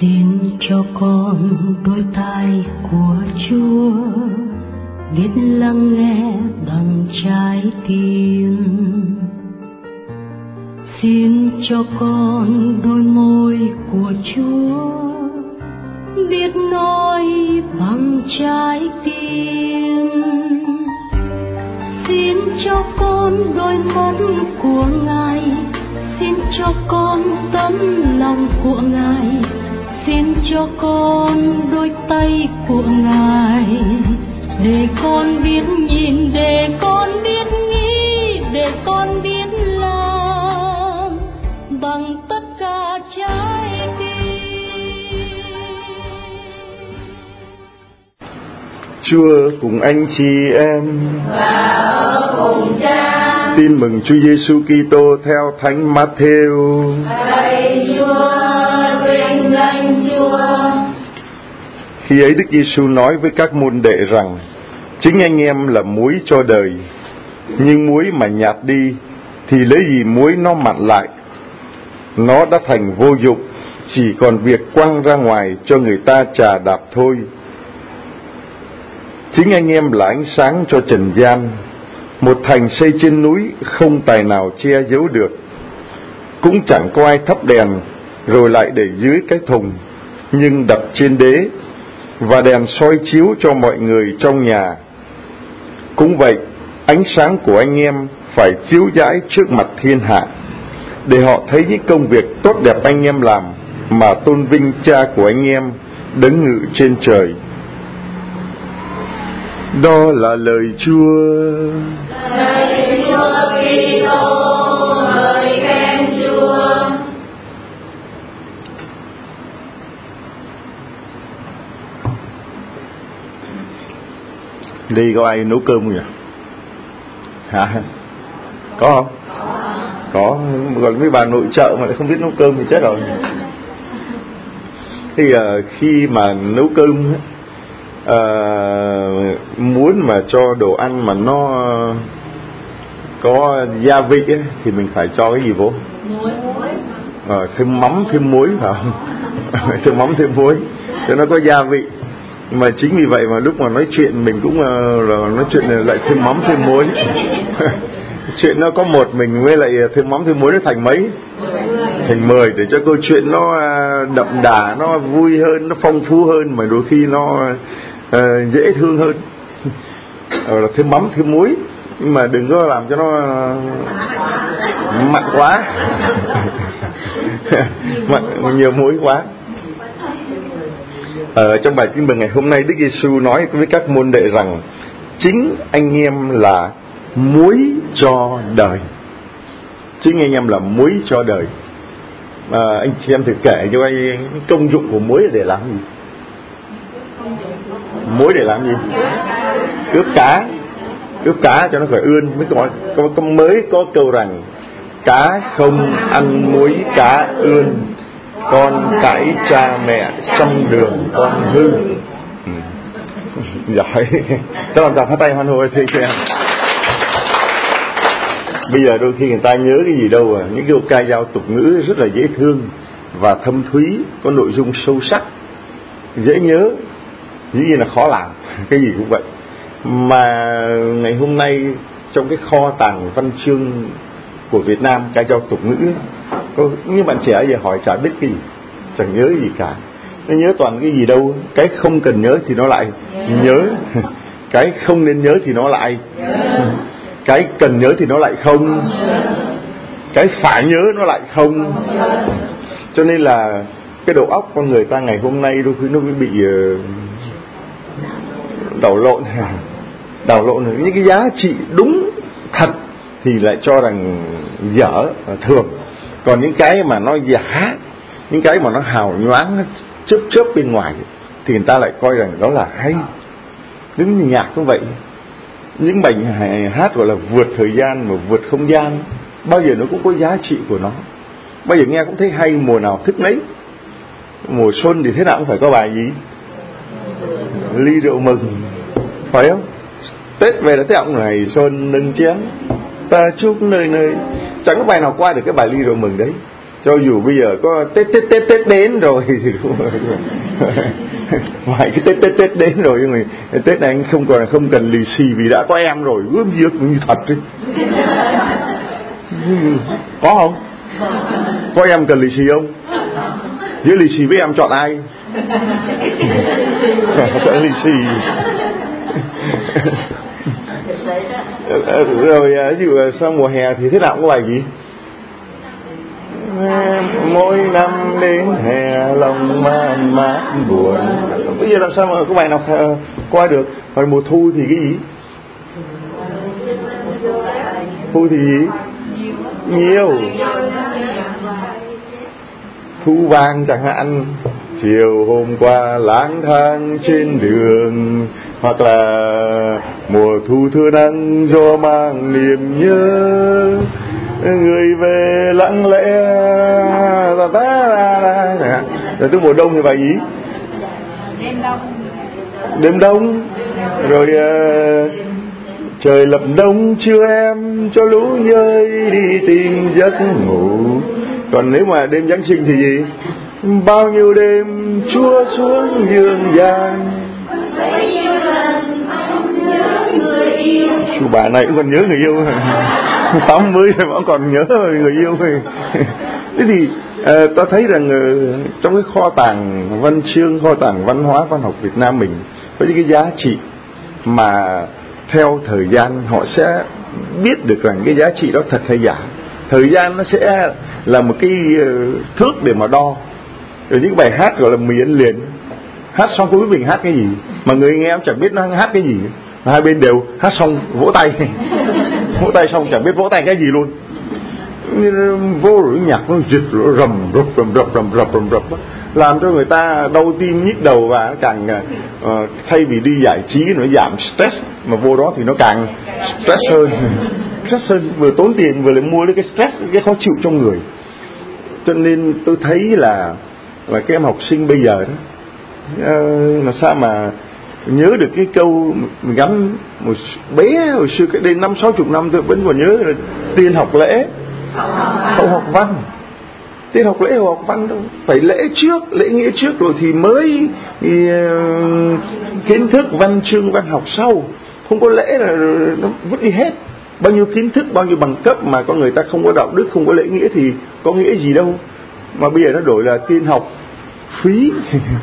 Xin cho con đôi tai của Chúa, biết lắng nghe bằng trái tim. Xin cho con đôi môi của Chúa, biết nói bằng trái tim. Xin cho con đôi mắt của Ngài, xin cho con tấm lòng của Ngài, xin cho con đôi tay của Ngài, để con biết nhìn, để con biết nghĩ, để con biết làm bằng tất cả trái tim. Chúa cùng anh chị em và ở cùng Cha. Tin mừng Chúa Giêsu Kitô theo Thánh Matthew. Lạy Chúa, vinh danh Chúa. Khi ấy Đức Giêsu nói với các môn đệ rằng: chính anh em là muối cho đời, nhưng muối mà nhạt đi thì lấy gì muối nó mặn lại? Nó đã thành vô dụng, chỉ còn việc quăng ra ngoài cho người ta chà đạp thôi. Chính anh em là ánh sáng cho trần gian. Một thành xây trên núi không tài nào che giấu được. Cũng chẳng có ai thắp đèn rồi lại để dưới cái thùng, nhưng đặt trên đế, và đèn soi chiếu cho mọi người trong nhà. Cũng vậy, ánh sáng của anh em phải chiếu rãi trước mặt thiên hạ, để họ thấy những công việc tốt đẹp anh em làm, mà tôn vinh Cha của anh em đấng ngự trên trời. Đó là lời Chúa. Lạy Chúa Kitô, ngợi khen Chúa. Đi có ai nấu cơm không nhỉ? Hả? Có không? Có. Còn mấy bà nội trợ mà lại không biết nấu cơm thì chết rồi. Thì khi mà nấu cơm muốn mà cho đồ ăn mà nó có gia vị ấy, thì mình phải cho cái gì vô? Muối. Thêm mắm, thêm muối phải không? Thêm mắm, thêm muối cho nó có gia vị. Mà chính vì vậy mà lúc mà nói chuyện mình cũng nói chuyện lại thêm mắm, thêm muối. Chuyện nó có một mình với lại thêm mắm, thêm muối nó thành mấy? Thành 10, để cho câu chuyện nó đậm đà, nó vui hơn, nó phong phú hơn, mà đôi khi nó dễ thương hơn. Là thêm mắm, thêm muối, nhưng mà đừng có làm cho nó mặn quá. Mặn nhiều muối quá. Trong bài tin mừng ngày hôm nay, Đức Giêsu nói với các môn đệ rằng chính anh em là muối cho đời. Chính anh em là muối cho đời. Anh chị em thử kể cho anh công dụng của muối để làm gì? Muối để làm gì? Ướp cá. Ướp cá cho nó khỏi ươn. Mới có câu rằng cá không ăn muối cá ươn, con cãi cha mẹ trong đường con hư. Giỏi. Cho làm sao phát tay hoan hô thưa chị em. Bây giờ đôi khi người ta nhớ cái gì đâu à. Những câu ca dao tục ngữ rất là dễ thương và thâm thúy, có nội dung sâu sắc, dễ nhớ, dĩ nhiên là khó làm. Cái gì cũng vậy. Mà ngày hôm nay trong cái kho tàng văn chương của Việt Nam, ca dao tục ngữ, có những bạn trẻ giờ hỏi chả biết cái gì, chẳng nhớ gì cả. Nó nhớ toàn cái gì đâu. Cái không cần nhớ thì nó lại nhớ, cái không nên nhớ thì nó lại cái cần nhớ thì nó lại không, cái phải nhớ nó lại không. Cho nên là cái đầu óc con người ta ngày hôm nay đôi khi nó bị đảo lộn. Những cái giá trị đúng thật thì lại cho rằng dở, thường. Còn những cái mà nó giả, những cái mà nó hào nhoáng, nó chớp bên ngoài thì người ta lại coi rằng đó là hay. Những như nhạc cũng vậy. Những bài hát gọi là vượt thời gian mà vượt không gian, bao giờ nó cũng có giá trị của nó. Bao giờ nghe cũng thấy hay, mùa nào thích nấy. Mùa xuân thì thế nào cũng phải có bài gì? Ly rượu mừng, phải không? Tết về là thế ông này xuân nâng chén, ta chúc nơi nơi. Chẳng có bài nào qua được cái bài ly rượu mừng đấy. Cho dù bây giờ có Tết đến rồi thì cũng ngoài cái Tết đến rồi, nhưng mà Tết này anh không cần lì xì vì đã có em rồi, ướm dước như thật đấy. Có không? Có em cần lì xì không? Giữa lì xì với em chọn ai? Chọn lì xì. Rồi ví dụ sau mùa hè thì thế nào cũng có bài gì? Mỗi năm đến hè lòng man mát buồn. Bây giờ làm sao mà có bài nào coi được? Còn mùa thu thì cái gì? Thu thì gì? Nhiều. Thu vàng chẳng hạn, chiều hôm qua lang thang trên đường, hoặc là mùa thu thưa nắng gió mang niềm nhớ, người về lặng lẽ. Rồi tới mùa đông thì bài gì? Đêm đông. Rồi trời lập đông chưa em, cho lũ nhơi đi tìm giấc ngủ. Còn nếu mà đêm Giáng sinh thì gì? Bao nhiêu đêm Chúa xuống dương gian. Chú bà này cũng còn nhớ người yêu. 80 rồi vẫn còn nhớ người yêu. Thế thì ta thấy rằng trong cái kho tàng văn chương, kho tàng văn hóa văn học Việt Nam mình có những cái giá trị mà theo thời gian họ sẽ biết được rằng cái giá trị đó thật hay giả. Thời gian nó sẽ là một cái thước để mà đo. Rồi những bài hát gọi là mì ăn liền, hát xong không biết mình hát cái gì, mà người nghe chẳng biết nó hát cái gì, mà hai bên đều hát xong vỗ tay. Vỗ tay xong chẳng biết vỗ tay cái gì luôn. Vô rồi nhạc nó giật rầm rập, làm cho người ta đau tim nhức đầu, và càng thay vì đi giải trí nó giảm stress, mà vô đó thì nó càng stress hơn, vừa tốn tiền vừa lại mua lấy cái stress, cái khó chịu trong người. Cho nên tôi thấy là các em học sinh bây giờ đó là sao mà nhớ được cái câu gắn một bé hồi xưa cách đây 50-60 năm, tôi vẫn còn nhớ là tiên học lễ hậu học văn. Tiên học lễ hậu học văn đâu, phải lễ trước, lễ nghĩa trước rồi thì mới kiến thức văn chương văn học sau. Không có lễ là nó vứt đi hết. Bao nhiêu kiến thức, bao nhiêu bằng cấp mà con người ta không có đạo đức, không có lễ nghĩa thì có nghĩa gì đâu. Mà bây giờ nó đổi là tiên học phí.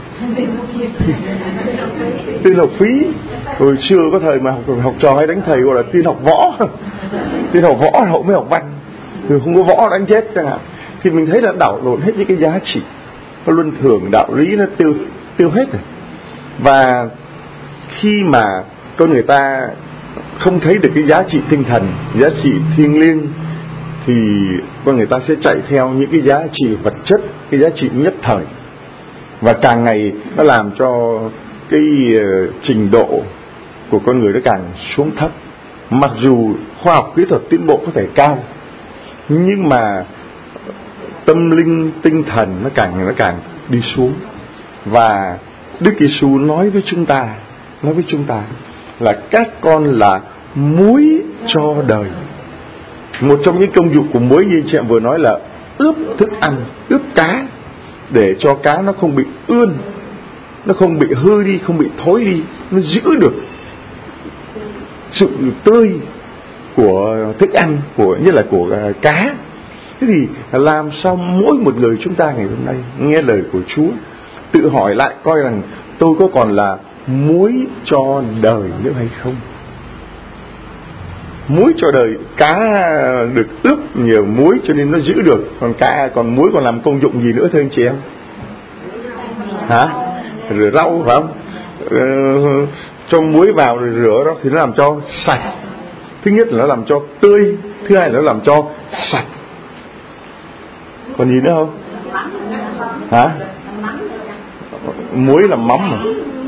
Tiên học phí. Hồi xưa có thời mà học trò hay đánh thầy gọi là tiên học võ. Tiên học võ hậu mới học văn, rồi không có võ đánh chết chẳng hạn. Thì mình thấy là đảo lộn hết những cái giá trị, nó luân thường đạo lý nó tiêu hết rồi. Và khi mà con người ta không thấy được cái giá trị tinh thần, giá trị thiêng liêng, thì con người ta sẽ chạy theo những cái giá trị vật chất, cái giá trị nhất thời, và càng ngày nó làm cho cái trình độ của con người nó càng xuống thấp. Mặc dù khoa học kỹ thuật tiến bộ có thể cao, nhưng mà tâm linh tinh thần nó càng đi xuống. Và Đức Giêsu nói với chúng ta là các con là muối cho đời. Một trong những công dụng của muối như chị em vừa nói là ướp thức ăn, ướp cá, để cho cá nó không bị ươn, nó không bị hư đi, không bị thối đi, nó giữ được sự tươi của thức ăn, nhất là của cá. Thế thì làm sao mỗi một người chúng ta ngày hôm nay nghe lời của Chúa tự hỏi lại coi rằng tôi có còn là muối cho đời nữa hay không? Muối cho đời, cá được ướp nhiều muối cho nên nó giữ được, còn muối còn làm công dụng gì nữa thưa anh chị em? Hả? Rửa rau phải không? Cho muối vào rồi rửa đó thì nó làm cho sạch. Thứ nhất là nó làm cho tươi, thứ hai là nó làm cho sạch. Còn gì nữa không? Hả? Muối là mắm mà.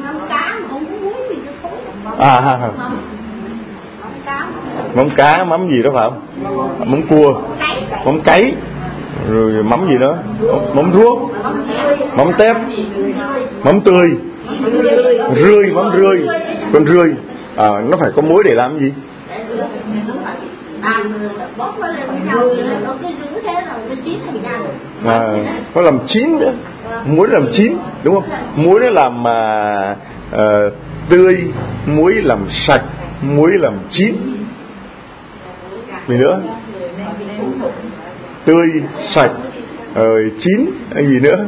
Mắm cá, mắm gì đó phải không? Mắm cua, mắm cáy, rồi mắm gì nữa? Mắm ruốc, mắm tép, mắm tươi, mắm rươi. Con rươi nó phải có muối để làm gì? 3 người bóp nó lên với nhau nó cứ giữ thế rồi nó chín thành ra nó làm chín nữa. Muối làm chín, đúng không? Muối nó làm tươi, muối làm sạch, muối làm chín. Gì nữa? Tươi, sạch, chín, gì nữa?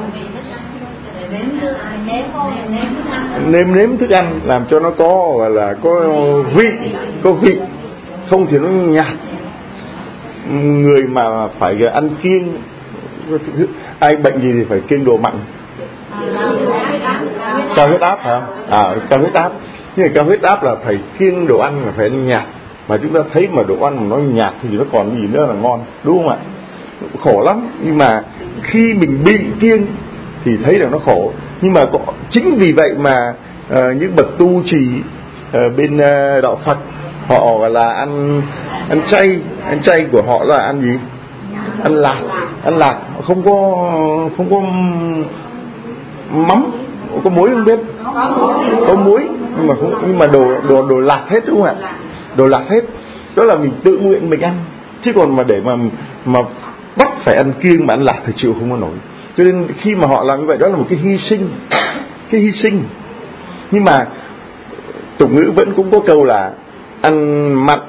Nêm thức ăn làm cho nó có gọi là có vị, không thì nó nhạt. Người mà phải ăn kiêng, ai bệnh gì thì phải kiêng đồ mặn. Cao huyết áp hả? Cao huyết áp. Nhưng mà cao huyết áp là phải kiêng đồ ăn là phải ăn nhạt. Mà chúng ta thấy mà đồ ăn mà nó nhạt thì nó còn gì nữa là ngon, đúng không ạ? Khổ lắm. Nhưng mà khi mình bị kiêng thì thấy là nó khổ. Nhưng mà chính vì vậy mà những bậc tu trì bên đạo Phật họ gọi là ăn chay của họ là ăn gì? Ăn lạc, không có mắm, có muối không biết? Có muối nhưng mà đồ lạc hết, đúng không ạ? Đồ lạc hết. Đó là mình tự nguyện mình ăn. Chứ còn mà để mà bắt phải ăn kiêng mà ăn lạc thì chịu không có nổi. Cho nên khi mà họ làm như vậy đó là một cái hy sinh. Nhưng mà tục ngữ vẫn cũng có câu là ăn mặn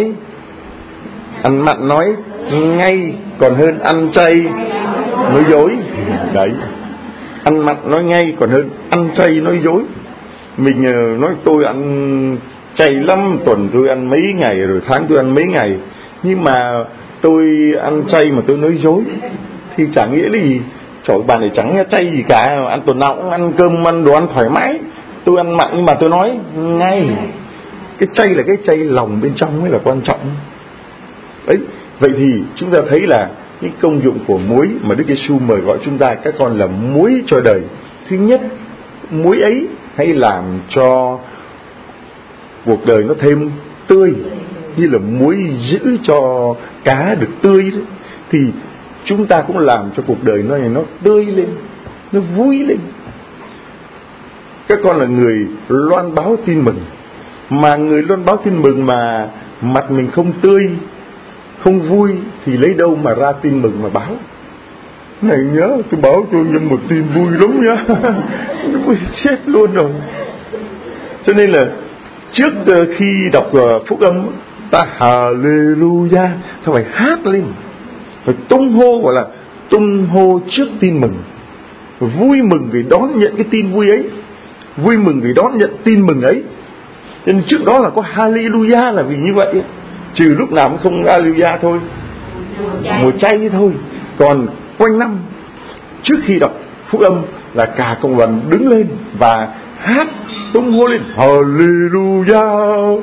nói ngay còn hơn ăn chay nói dối. Đấy, ăn mặn nói ngay còn hơn ăn chay nói dối. Mình nói tôi ăn chay lắm, tuần tôi ăn mấy ngày, rồi tháng tôi ăn mấy ngày, nhưng mà tôi ăn chay mà tôi nói dối thì chẳng nghĩa là gì. Trời, bà này chẳng chay gì cả, ăn tuần nào cũng ăn cơm, ăn đồ ăn thoải mái. Tôi ăn mặn nhưng mà tôi nói ngay. Cái chay là cái chay lòng bên trong mới là quan trọng. Đấy, vậy thì chúng ta thấy là những công dụng của muối mà Đức Giêsu mời gọi chúng ta các con là muối cho đời. Thứ nhất, muối ấy hãy làm cho cuộc đời nó thêm tươi, như là muối giữ cho cá được tươi đấy. Thì chúng ta cũng làm cho cuộc đời nó tươi lên, nó vui lên. Các con là người loan báo tin mừng, mà người loan báo tin mừng mà mặt mình không tươi, không vui thì lấy đâu mà ra tin mừng mà báo. Này nhớ tôi báo cho nhưng một tin vui lắm nhá. Vui chết luôn rồi. Cho nên là trước khi đọc phúc âm ta hallelujah, ta phải hát lên, phải tung hô, gọi là tung hô trước tin mừng, vui mừng vì đón nhận cái tin vui ấy, vui mừng vì đón nhận tin mừng ấy. Cho nên trước đó là có hallelujah là vì như vậy. Trừ lúc nào cũng không hallelujah thôi, mùa chay thôi. Còn quanh năm trước khi đọc phúc âm là cả cộng đoàn đứng lên và hát tung hô lên hallelujah,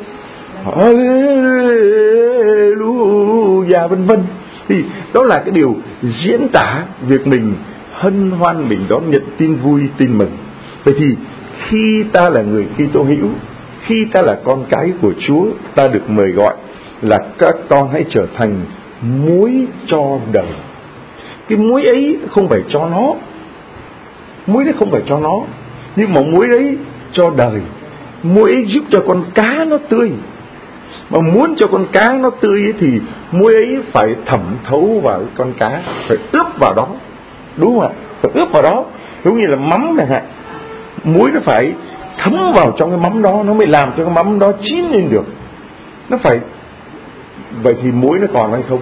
hallelujah, vân vân. Thì đó là cái điều diễn tả việc mình hân hoan, mình đón nhận tin vui, tin mừng. Vậy thì khi ta là người Kitô hữu, khi ta là con cái của Chúa, ta được mời gọi là các con hãy trở thành muối cho đời. Cái muối ấy không phải cho nó, muối đấy không phải cho nó, nhưng mà muối đấy cho đời. Muối ấy giúp cho con cá nó tươi. Mà muốn cho con cá nó tươi ấy thì muối ấy phải thẩm thấu vào con cá, phải ướp vào đó, đúng không ạ? Phải ướp vào đó, giống như là mắm này hả? Muối nó phải thấm vào trong cái mắm đó, nó mới làm cho cái mắm đó chín lên được. Nó phải. Vậy thì muối nó còn hay không?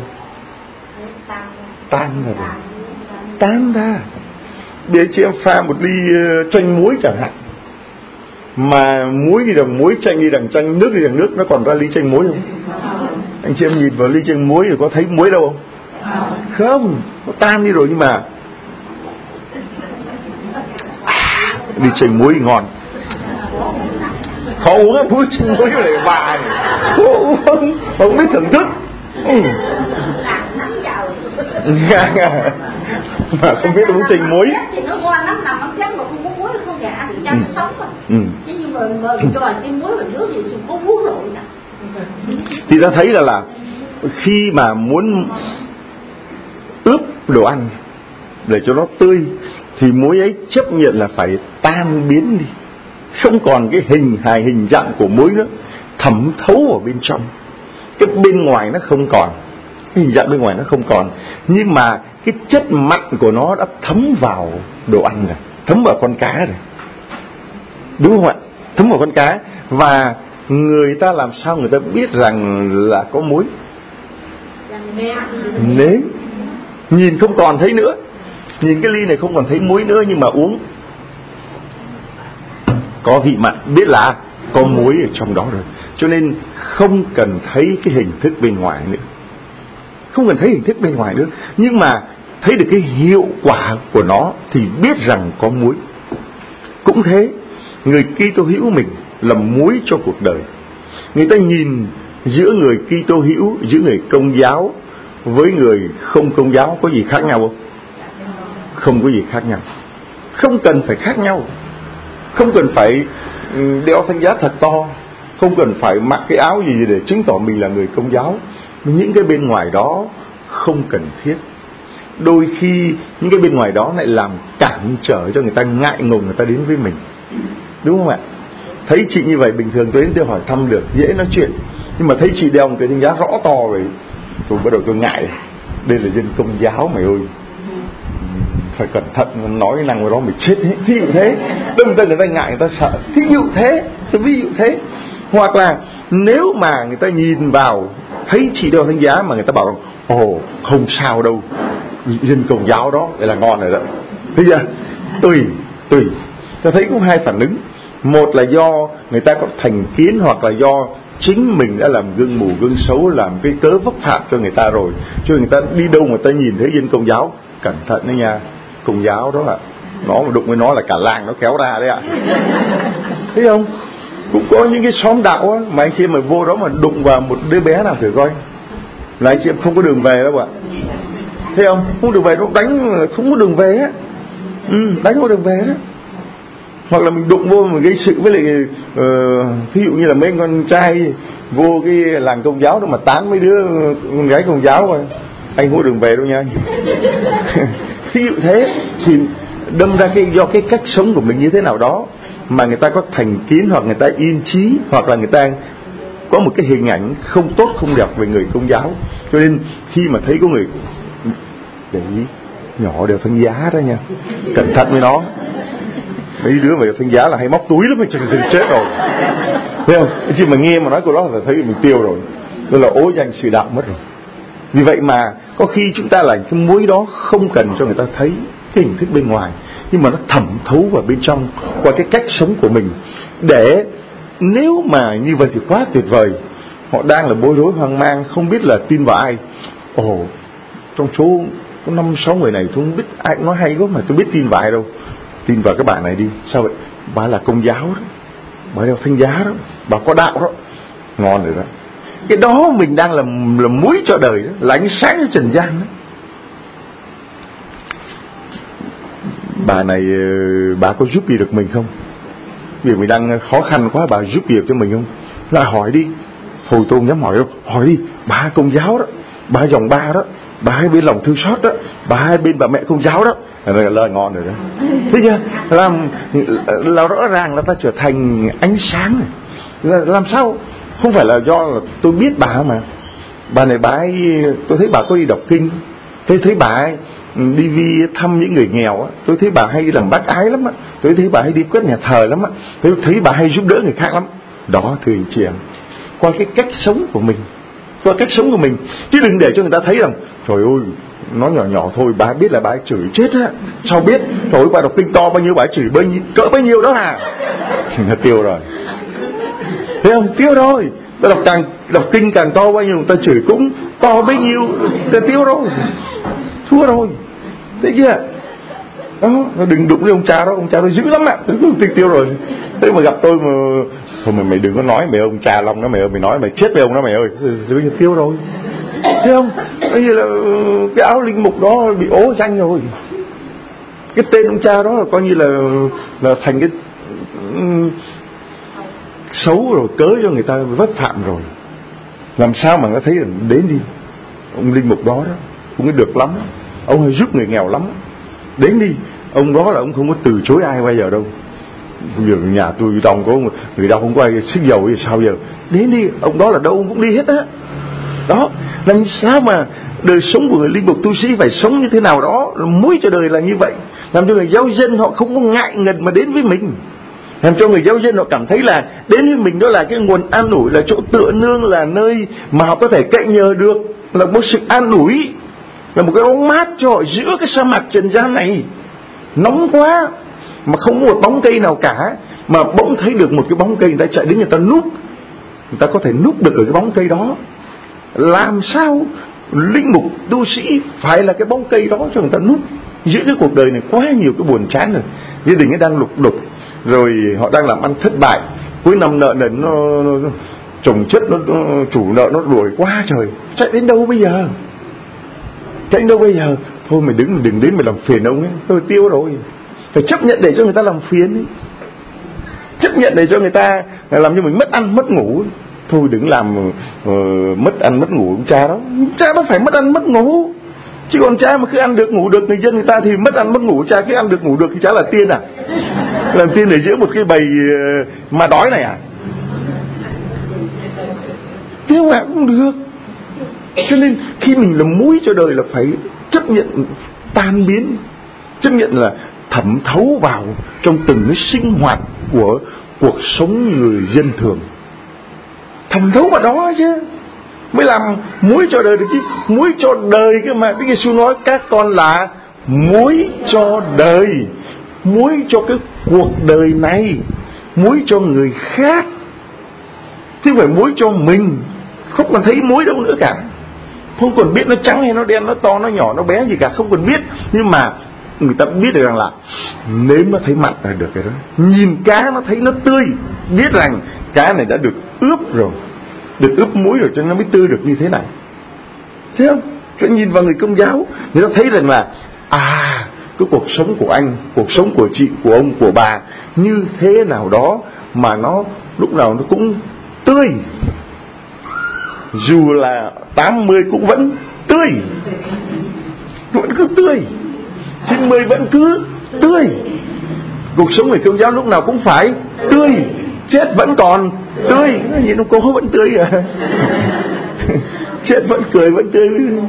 Tan rồi. Tan ra. Để chị em pha một ly chanh muối chẳng hạn, mà muối đi đằng muối, chanh đi đằng chanh, nước đi đằng nước, nó còn ra ly chanh muối không? Anh chị em nhìn vào ly chanh muối thì có thấy muối đâu không? Không, nó tan đi rồi. Nhưng mà ly chanh muối ngon. Khó uống á, muối chanh muối lại vài. Không biết thưởng thức. Mà không biết uống chanh muối thì nó ngon lắm, nằm ấm chén mà không có muối không thể ăn được, cho nó sống rồi. Chứ nhưng mà cho cái muối và nước thì có muối rồi nè. Thì ta thấy là khi mà muốn ướp đồ ăn để cho nó tươi thì muối ấy chấp nhận là phải tan biến đi, không còn cái hình hài hình dạng của muối nữa, thẩm thấu ở bên trong. cái bên ngoài nó không còn, cái hình dạng bên ngoài nó không còn, nhưng mà cái chất mặn của nó đã thấm vào đồ ăn rồi, thấm vào con cá rồi, đúng không ạ? Thấm vào con cá. Và người ta làm sao người ta biết rằng là có muối? Nếu nhìn không còn thấy nữa, nhìn cái ly này không còn thấy muối nữa, nhưng mà uống có vị mặn, biết là có muối ở trong đó rồi. Cho nên không cần thấy cái hình thức bên ngoài nữa, không cần thấy hình thức bên ngoài nữa, nhưng mà thấy được cái hiệu quả của nó thì biết rằng có muối. Cũng thế, người Kitô hữu mình là muối cho cuộc đời. Người ta nhìn giữa người Kitô hữu, giữa người Công giáo với người không Công giáo có gì khác nhau không? Không có gì khác nhau. Không cần phải khác nhau. Không cần phải đeo thánh giá thật to, không cần phải mặc cái áo gì để chứng tỏ mình là người Công giáo. Những cái bên ngoài đó không cần thiết. Đôi khi những cái bên ngoài đó lại làm cản trở cho người ta ngại ngùng người ta đến với mình, đúng không ạ? Thấy chị như vậy bình thường tôi đến tôi hỏi thăm được, dễ nói chuyện. Nhưng mà thấy chị đeo một cái thánh giá rõ to rồi, tôi bắt đầu tôi ngại. Đây là dân Công giáo mày ơi, phải cẩn thận, nói năng của đó mày chết hết. Ví dụ thế, đâm ra người ta ngại, người ta sợ. Ví dụ thế. Hoặc là nếu mà người ta nhìn vào thấy chị đeo thánh giá mà người ta bảo ồ không sao đâu, dân Công giáo đó, đây là ngon rồi đó. Thấy chưa? Tùy. Ta thấy cũng hai phản ứng. Một là do người ta có thành kiến, hoặc là do chính mình đã làm gương mù gương xấu, làm cái cớ vấp phạm cho người ta rồi. Cho người ta đi đâu mà ta nhìn thấy dân Công giáo, cẩn thận đấy nha, Công giáo đó ạ, nó mà đụng với nó là cả làng nó kéo ra đấy ạ. Thấy không? Cũng có những cái xóm đạo á, mà anh chị em mà vô đó mà đụng vào một đứa bé nào thử coi, là anh chị em không có đường về đâu ạ. Thấy không? Không đường về, nó đánh không có đường về á. Đánh không có đường về đó. Hoặc là mình đụng vô mà gây sự với lại ví dụ như là mấy con trai vô cái làng Công giáo đó mà tán mấy đứa con gái Công giáo rồi, anh không có đường về đâu nha anh. Ví dụ thế thì đâm ra do cái cách sống của mình như thế nào đó mà người ta có thành kiến, hoặc người ta yên chí, hoặc là người ta có một cái hình ảnh không tốt không đẹp về người Công giáo. Cho nên khi mà thấy có người để ý nhỏ đều thánh giá đó nha, cẩn thận với nó. Mấy đứa mà thánh giá là hay móc túi lắm, mình chừng chết rồi. Thấy không? Chỉ mà nghe mà nói câu đó là thấy mình tiêu rồi, đó là ố danh sự đạo mất rồi. Vì vậy mà có khi chúng ta là cái muối đó không cần cho người ta thấy cái hình thức bên ngoài, nhưng mà nó thẩm thấu vào bên trong qua cái cách sống của mình. Để nếu mà như vậy thì quá tuyệt vời. Họ đang là bối rối hoang mang, không biết là tin vào ai. Ồ, trong số có 5-6 người này tôi không biết ai nói hay quá mà tôi biết tin vào ai đâu. Tin vào cái bà này đi. Sao vậy? Bà là Công giáo đó, bà đeo thánh giá đó, bà có đạo đó, ngon rồi đó. Cái đó mình đang là muối cho đời đó, là ánh sáng cho trần gian đó. Bà này bà có giúp gì được mình không? Vì mình đang khó khăn quá, bà giúp gì được cho mình không? Là hỏi đi. Thôi tôi không dám hỏi đâu. Hỏi đi. Bà Công giáo đó, bà dòng ba đó, bà hai bên lòng thương xót đó, bà hai bên bà mẹ Công giáo đó, là lời ngon rồi đó. Thấy chưa? Là rõ ràng là ta trở thành ánh sáng này. Làm sao? Không phải là do là tôi biết bà mà. Bà này bà ấy, tôi thấy bà có đi đọc kinh, tôi thấy bà ấy đi thăm những người nghèo á, tôi thấy bà hay làm bác ái lắm á, tôi thấy bà hay đi quét nhà thờ lắm á, tôi thấy bà hay giúp đỡ người khác lắm. Đó thưa anh chị em, qua cái cách sống của mình, qua cách sống của mình, chứ đừng để cho người ta thấy rằng trời ơi nó nhỏ nhỏ thôi, bà biết là bà ấy chửi chết á, sao biết? Trời ơi bà đọc kinh to bao nhiêu bà ấy chửi bấy nhiêu đó à? Nó tiêu rồi, thấy không? Tiêu rồi. Ta đọc kinh càng to bao nhiêu, người ta chửi cũng to bấy nhiêu, ta tiêu rồi, thua rồi. Thấy chưa? Đó, đừng đụng với ông cha đó dữ lắm ạ. Tiêu rồi. Thế mà gặp tôi mà thôi mày đừng có nói mày ông cha Long đó mày ơi, mày nói mày chết với ông đó mày ơi, tiêu rồi. Thấy không? Bây giờ là cái áo linh mục đó bị ố danh rồi. Cái tên ông cha đó là coi như là thành cái xấu rồi, cớ cho người ta vấp phạm rồi. Làm sao mà nó thấy là đến đi, ông linh mục đó ông ấy được lắm, ông ấy giúp người nghèo lắm, đến đi. Ông đó là ông không có từ chối ai bao giờ đâu. Bây giờ nhà tôi đông có người đâu không có ai xích dầu thì sao giờ, đến đi, ông đó là đâu ông cũng đi hết á. Đó, làm sao mà đời sống của người linh mục tu sĩ phải sống như thế nào đó, muối cho đời là như vậy, làm cho người giáo dân họ không có ngại ngần mà đến với mình, làm cho người giáo dân họ cảm thấy là đến với mình đó là cái nguồn an ủi, là chỗ tựa nương, là nơi mà họ có thể cậy nhờ được, là một sự an ủi, là một cái bóng mát cho họ giữa cái sa mạc trần gian này nóng quá mà không có một bóng cây nào cả, mà bỗng thấy được một cái bóng cây, người ta chạy đến, người ta núp, người ta có thể núp được ở cái bóng cây đó. Làm sao linh mục tu sĩ phải là cái bóng cây đó cho người ta núp giữa cái cuộc đời này quá nhiều cái buồn chán rồi, gia đình nó đang lục đục, rồi họ đang làm ăn thất bại, cuối năm nợ nần nó chồng chất, nó chủ nợ nó đuổi quá trời, chạy đến đâu bây giờ? Chạy đến đâu bây giờ? Thôi mày đừng đến mày làm phiền ông ấy, tôi tiêu rồi. Phải chấp nhận để cho người ta làm phiền ấy, chấp nhận để cho người ta làm cho mình mất ăn mất ngủ. Thôi đừng làm mất ăn mất ngủ ông cha đó. Cha nó phải mất ăn mất ngủ, chứ còn cha mà cứ ăn được ngủ được người dân người ta thì mất ăn mất ngủ. Cha cứ ăn được ngủ được thì cha là tiên à? Làm tiên để giữa một cái bầy mà đói này à? Thế mà cũng được. Cho nên khi mình là muối cho đời là phải chấp nhận tan biến, chấp nhận là thẩm thấu vào trong từng cái sinh hoạt của cuộc sống người dân thường, thẩm thấu vào đó chứ mới làm muối cho đời được chứ. Muối cho đời cơ mà. Đức Giêsu nói các con là muối cho đời, muối cho cái cuộc đời này, muối cho người khác, chứ không phải muối cho mình. Không còn thấy muối đâu nữa cả, không còn biết nó trắng hay nó đen, nó to nó nhỏ nó bé gì cả, không còn biết. Nhưng mà người ta biết được rằng là nếm nó thấy mặn là được cái đó, nhìn cá nó thấy nó tươi, biết rằng cá này đã được ướp rồi, được ướp muối rồi cho nó mới tươi được như thế này. Thấy không? Cái nhìn vào người Công giáo, người ta thấy rằng là cái cuộc sống của anh, cuộc sống của chị, của ông, của bà như thế nào đó mà nó lúc nào nó cũng tươi, dù là 80 cũng vẫn tươi, vẫn cứ tươi, 90 vẫn cứ tươi. Cuộc sống người Công giáo lúc nào cũng phải tươi, chết vẫn còn tươi. Nhìn nó cố vẫn tươi à. Chết vẫn cười vẫn tươi.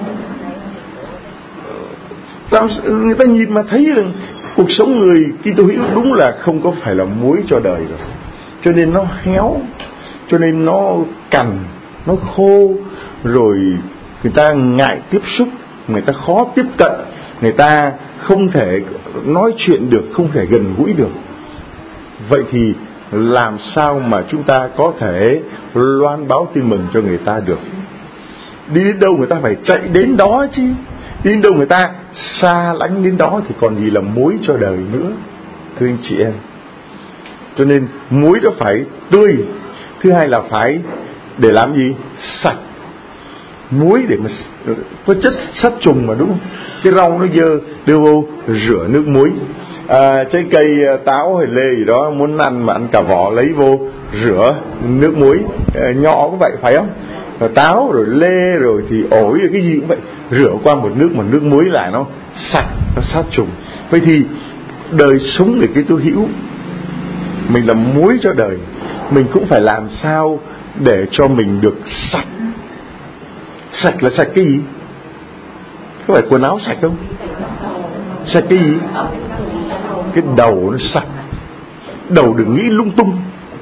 Người ta nhìn mà thấy rằng cuộc sống người Kitô hữu đúng là không có phải là muối cho đời rồi. Cho nên nó héo, cho nên nó cằn, nó khô, rồi người ta ngại tiếp xúc, người ta khó tiếp cận, người ta không thể nói chuyện được, không thể gần gũi được. Vậy thì làm sao mà chúng ta có thể loan báo tin mừng cho người ta được? Đi đến đâu người ta phải chạy đến đó chứ. Đi đến đâu người ta xa lánh đến đó thì còn gì là muối cho đời nữa, thưa anh chị em. Cho nên muối nó phải tươi. Thứ hai là phải để làm gì? Sạch. Muối để mà có chất sát trùng mà, đúng không? Cái rau nó dơ đưa vô rửa nước muối. Trái cây táo hay lê gì đó muốn ăn mà ăn cả vỏ lấy vô rửa nước muối. Nho cũng vậy phải không? Rồi táo rồi lê rồi thì ổi rồi cái gì cũng vậy, rửa qua một nước mà nước muối lại nó sạch, nó sát trùng. Vậy thì đời sống người Kitô hữu, mình làm muối cho đời, mình cũng phải làm sao để cho mình được sạch. Sạch là sạch cái gì? Có phải quần áo sạch không? Sạch cái gì? Cái đầu nó sạch. Đầu đừng nghĩ lung tung.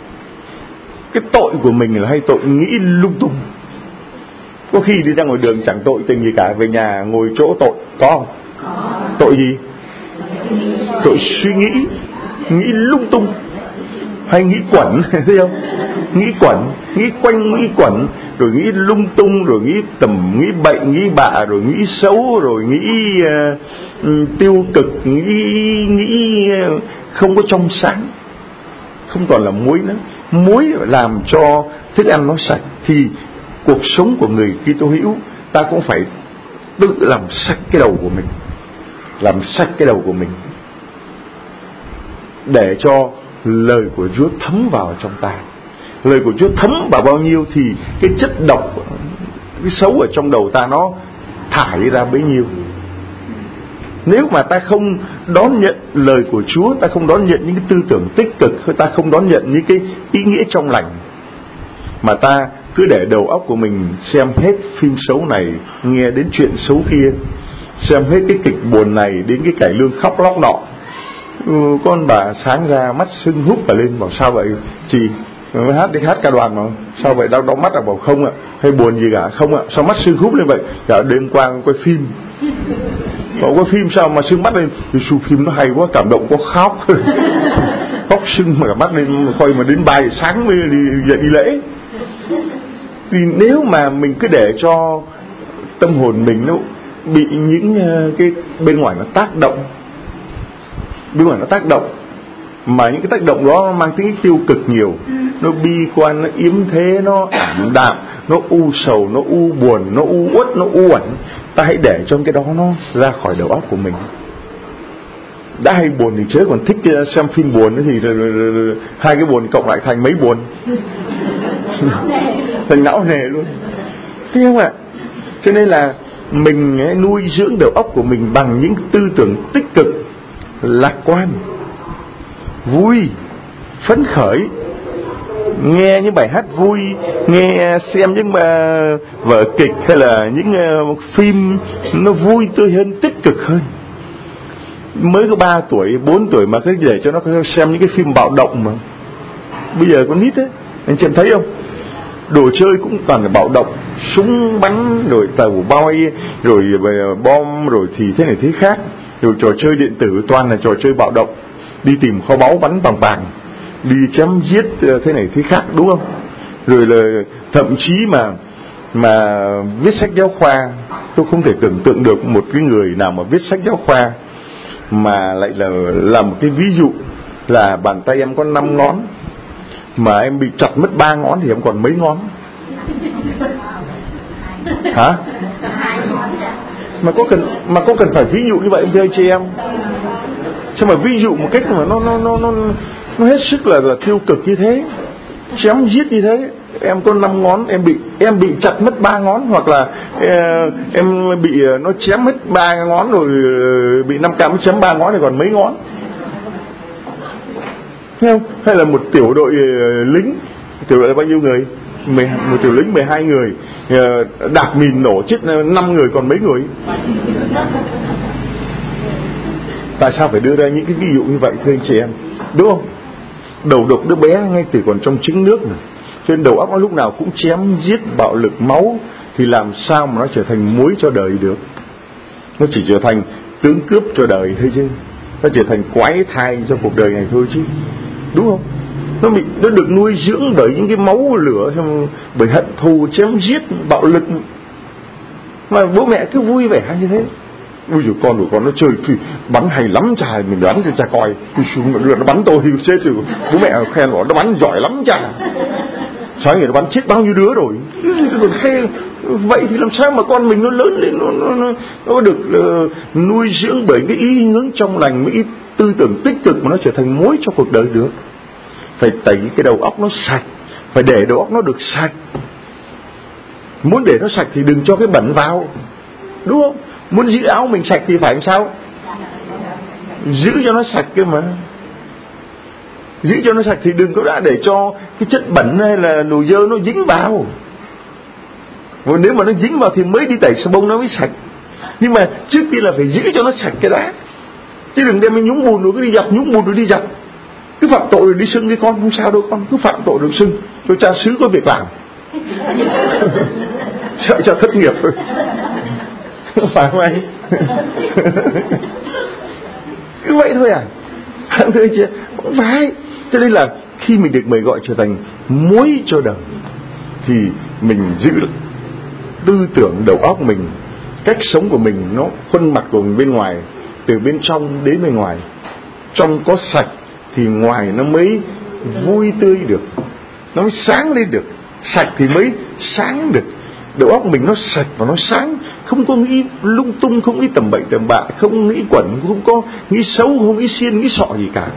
Cái tội của mình là hay tội nghĩ lung tung. Có khi đi ra ngoài đường chẳng tội tình gì cả, về nhà ngồi chỗ tội. Có không? Tội gì? Tội suy nghĩ, nghĩ lung tung, hay nghĩ quẩn, thấy không? Nghĩ quẩn, nghĩ quanh, nghĩ quẩn, rồi nghĩ lung tung, rồi nghĩ tầm, nghĩ bệnh, nghĩ bạ, rồi nghĩ xấu, rồi nghĩ tiêu cực, nghĩ không có trong sáng, không còn là muối nữa. Muối làm cho thức ăn nó sạch, thì cuộc sống của người Kitô hữu ta cũng phải tự làm sạch cái đầu của mình, làm sạch cái đầu của mình, để cho lời của Chúa thấm vào trong ta. Lời của Chúa thấm vào bao nhiêu thì cái chất độc, cái xấu ở trong đầu ta nó thải ra bấy nhiêu. Nếu mà ta không đón nhận lời của Chúa, ta không đón nhận những cái tư tưởng tích cực, ta không đón nhận những cái ý nghĩa trong lành, mà ta cứ để đầu óc của mình xem hết phim xấu này, nghe đến chuyện xấu kia, xem hết cái kịch buồn này đến cái cải lương khóc lóc nọ. Con bà sáng ra mắt sưng húp cả lên, bảo sao vậy chị? Mới hát đi hát ca đoàn mà sao vậy, đau mắt à? Bảo không ạ. Hay buồn gì cả? Không ạ. Sao mắt sưng húp lên vậy? Dạ đêm qua quay phim. Bảo có phim sao mà sưng mắt lên? Thì phim nó hay quá, cảm động quá, khóc. Khóc sưng mà cả mắt lên, coi mà đến 3 giờ sáng mới đi lễ. Vì nếu mà mình cứ để cho tâm hồn mình nó bị những cái bên ngoài nó tác động, mà những cái tác động đó mang tính tiêu cực nhiều, nó bi quan, nó yếm thế, nó ảm đạm, nó u sầu, nó u buồn, nó u uất, nó u uẩn, ta hãy để cho cái đó nó ra khỏi đầu óc của mình. Đã hay buồn thì chớ còn thích xem phim buồn thì hai cái buồn cộng lại thành mấy buồn, thành não nề luôn, thấy không ạ? Cho nên là mình nuôi dưỡng đầu óc của mình bằng những tư tưởng tích cực, lạc quan, vui, phấn khởi, nghe những bài hát vui, xem những vở kịch hay là những phim nó vui tươi hơn, tích cực hơn. Mới có 3 tuổi, 4 tuổi mà cứ để cho nó xem những cái phim bạo động mà bây giờ con nít ấy, anh chị em thấy không? Đồ chơi cũng toàn là bạo động, súng bắn, rồi tàu bay, rồi bom, rồi thì thế này thế khác, rồi trò chơi điện tử toàn là trò chơi bạo động, đi tìm kho báu bắn bằng vàng, đi chém giết thế này thế khác, đúng không? Rồi là thậm chí mà viết sách giáo khoa, tôi không thể tưởng tượng được một cái người nào mà viết sách giáo khoa mà lại là một cái ví dụ là bàn tay em có 5 ngón mà em bị chặt mất 3 ngón thì em còn mấy ngón? Hả? Mà có cần phải ví dụ như vậy không thưa anh chị em? Sao mà ví dụ một cách mà nó hết sức là tiêu cực như thế, chém giết như thế. Em có 5 ngón, em bị chặt mất 3 ngón, hoặc là em bị nó chém mất 3 ngón rồi, bị 5 cam chém 3 ngón thì còn mấy ngón? Thấy không? Hay là một tiểu đội lính, tiểu đội là bao nhiêu người? Một tiểu lính 12 người, đạp mìn nổ chết 5 người còn mấy người? Tại sao phải đưa ra những cái ví dụ như vậy thưa anh chị em? Đúng không? Đầu độc đứa bé ngay từ còn trong trứng nước này, cho nên đầu óc nó lúc nào cũng chém giết, bạo lực, máu, thì làm sao mà nó trở thành muối cho đời được? Nó chỉ trở thành tướng cướp cho đời thôi chứ, nó trở thành quái thai cho cuộc đời này thôi chứ, đúng không? Nó được nuôi dưỡng bởi những cái máu lửa, bởi hận thù, chém giết, bạo lực, mà bố mẹ cứ vui vẻ như thế. Ui dồi, con của con nó chơi thì bắn hay lắm cha, mình bắn cho cha coi. Nó bắn tôi thì chết rồi. Bố mẹ khen nó bắn giỏi lắm cha. Sáng ngày nó bắn chết bao nhiêu đứa rồi. Còn khen vậy thì làm sao mà con mình nó lớn lên, nó được nuôi dưỡng bởi cái ý hướng trong lành, cái ý tư tưởng tích cực mà nó trở thành muối cho cuộc đời được. Phải tẩy cái đầu óc nó sạch, phải để đầu óc nó được sạch. Muốn để nó sạch thì đừng cho cái bẩn vào, đúng không? Muốn giữ áo mình sạch thì phải làm sao? Giữ cho nó sạch cơ mà. Giữ cho nó sạch thì đừng có đã để cho cái chất bẩn hay là đồ dơ nó dính vào. Và nếu mà nó dính vào thì mới đi tẩy xà bông nó mới sạch. Nhưng mà trước tiên là phải giữ cho nó sạch cái đã, chứ đừng đem nhúng bùn rồi cứ đi giặt, nhúng bùn rồi đi giặt. Cứ phạm tội rồi đi xưng đi con, không sao đâu con, cứ phạm tội rồi xưng cho cha xứ có việc làm. Sợ cha thất nghiệp rồi. Phải không anh? Cứ vậy thôi à? Thưa anh chị, không phải. Cho nên là khi mình được mời gọi trở thành muối cho đời thì mình giữ tư tưởng đầu óc mình, cách sống của mình, nó khuôn mặt của mình bên ngoài, từ bên trong đến bên ngoài. Trong có sạch thì ngoài nó mới vui tươi được, nó mới sáng lên được. Sạch thì mới sáng được. Đầu óc mình nó sạch và nó sáng, không có nghĩ lung tung, không nghĩ tầm bậy tầm bạ, không nghĩ quẩn, không có nghĩ xấu, không nghĩ xiên, nghĩ sọ gì cả.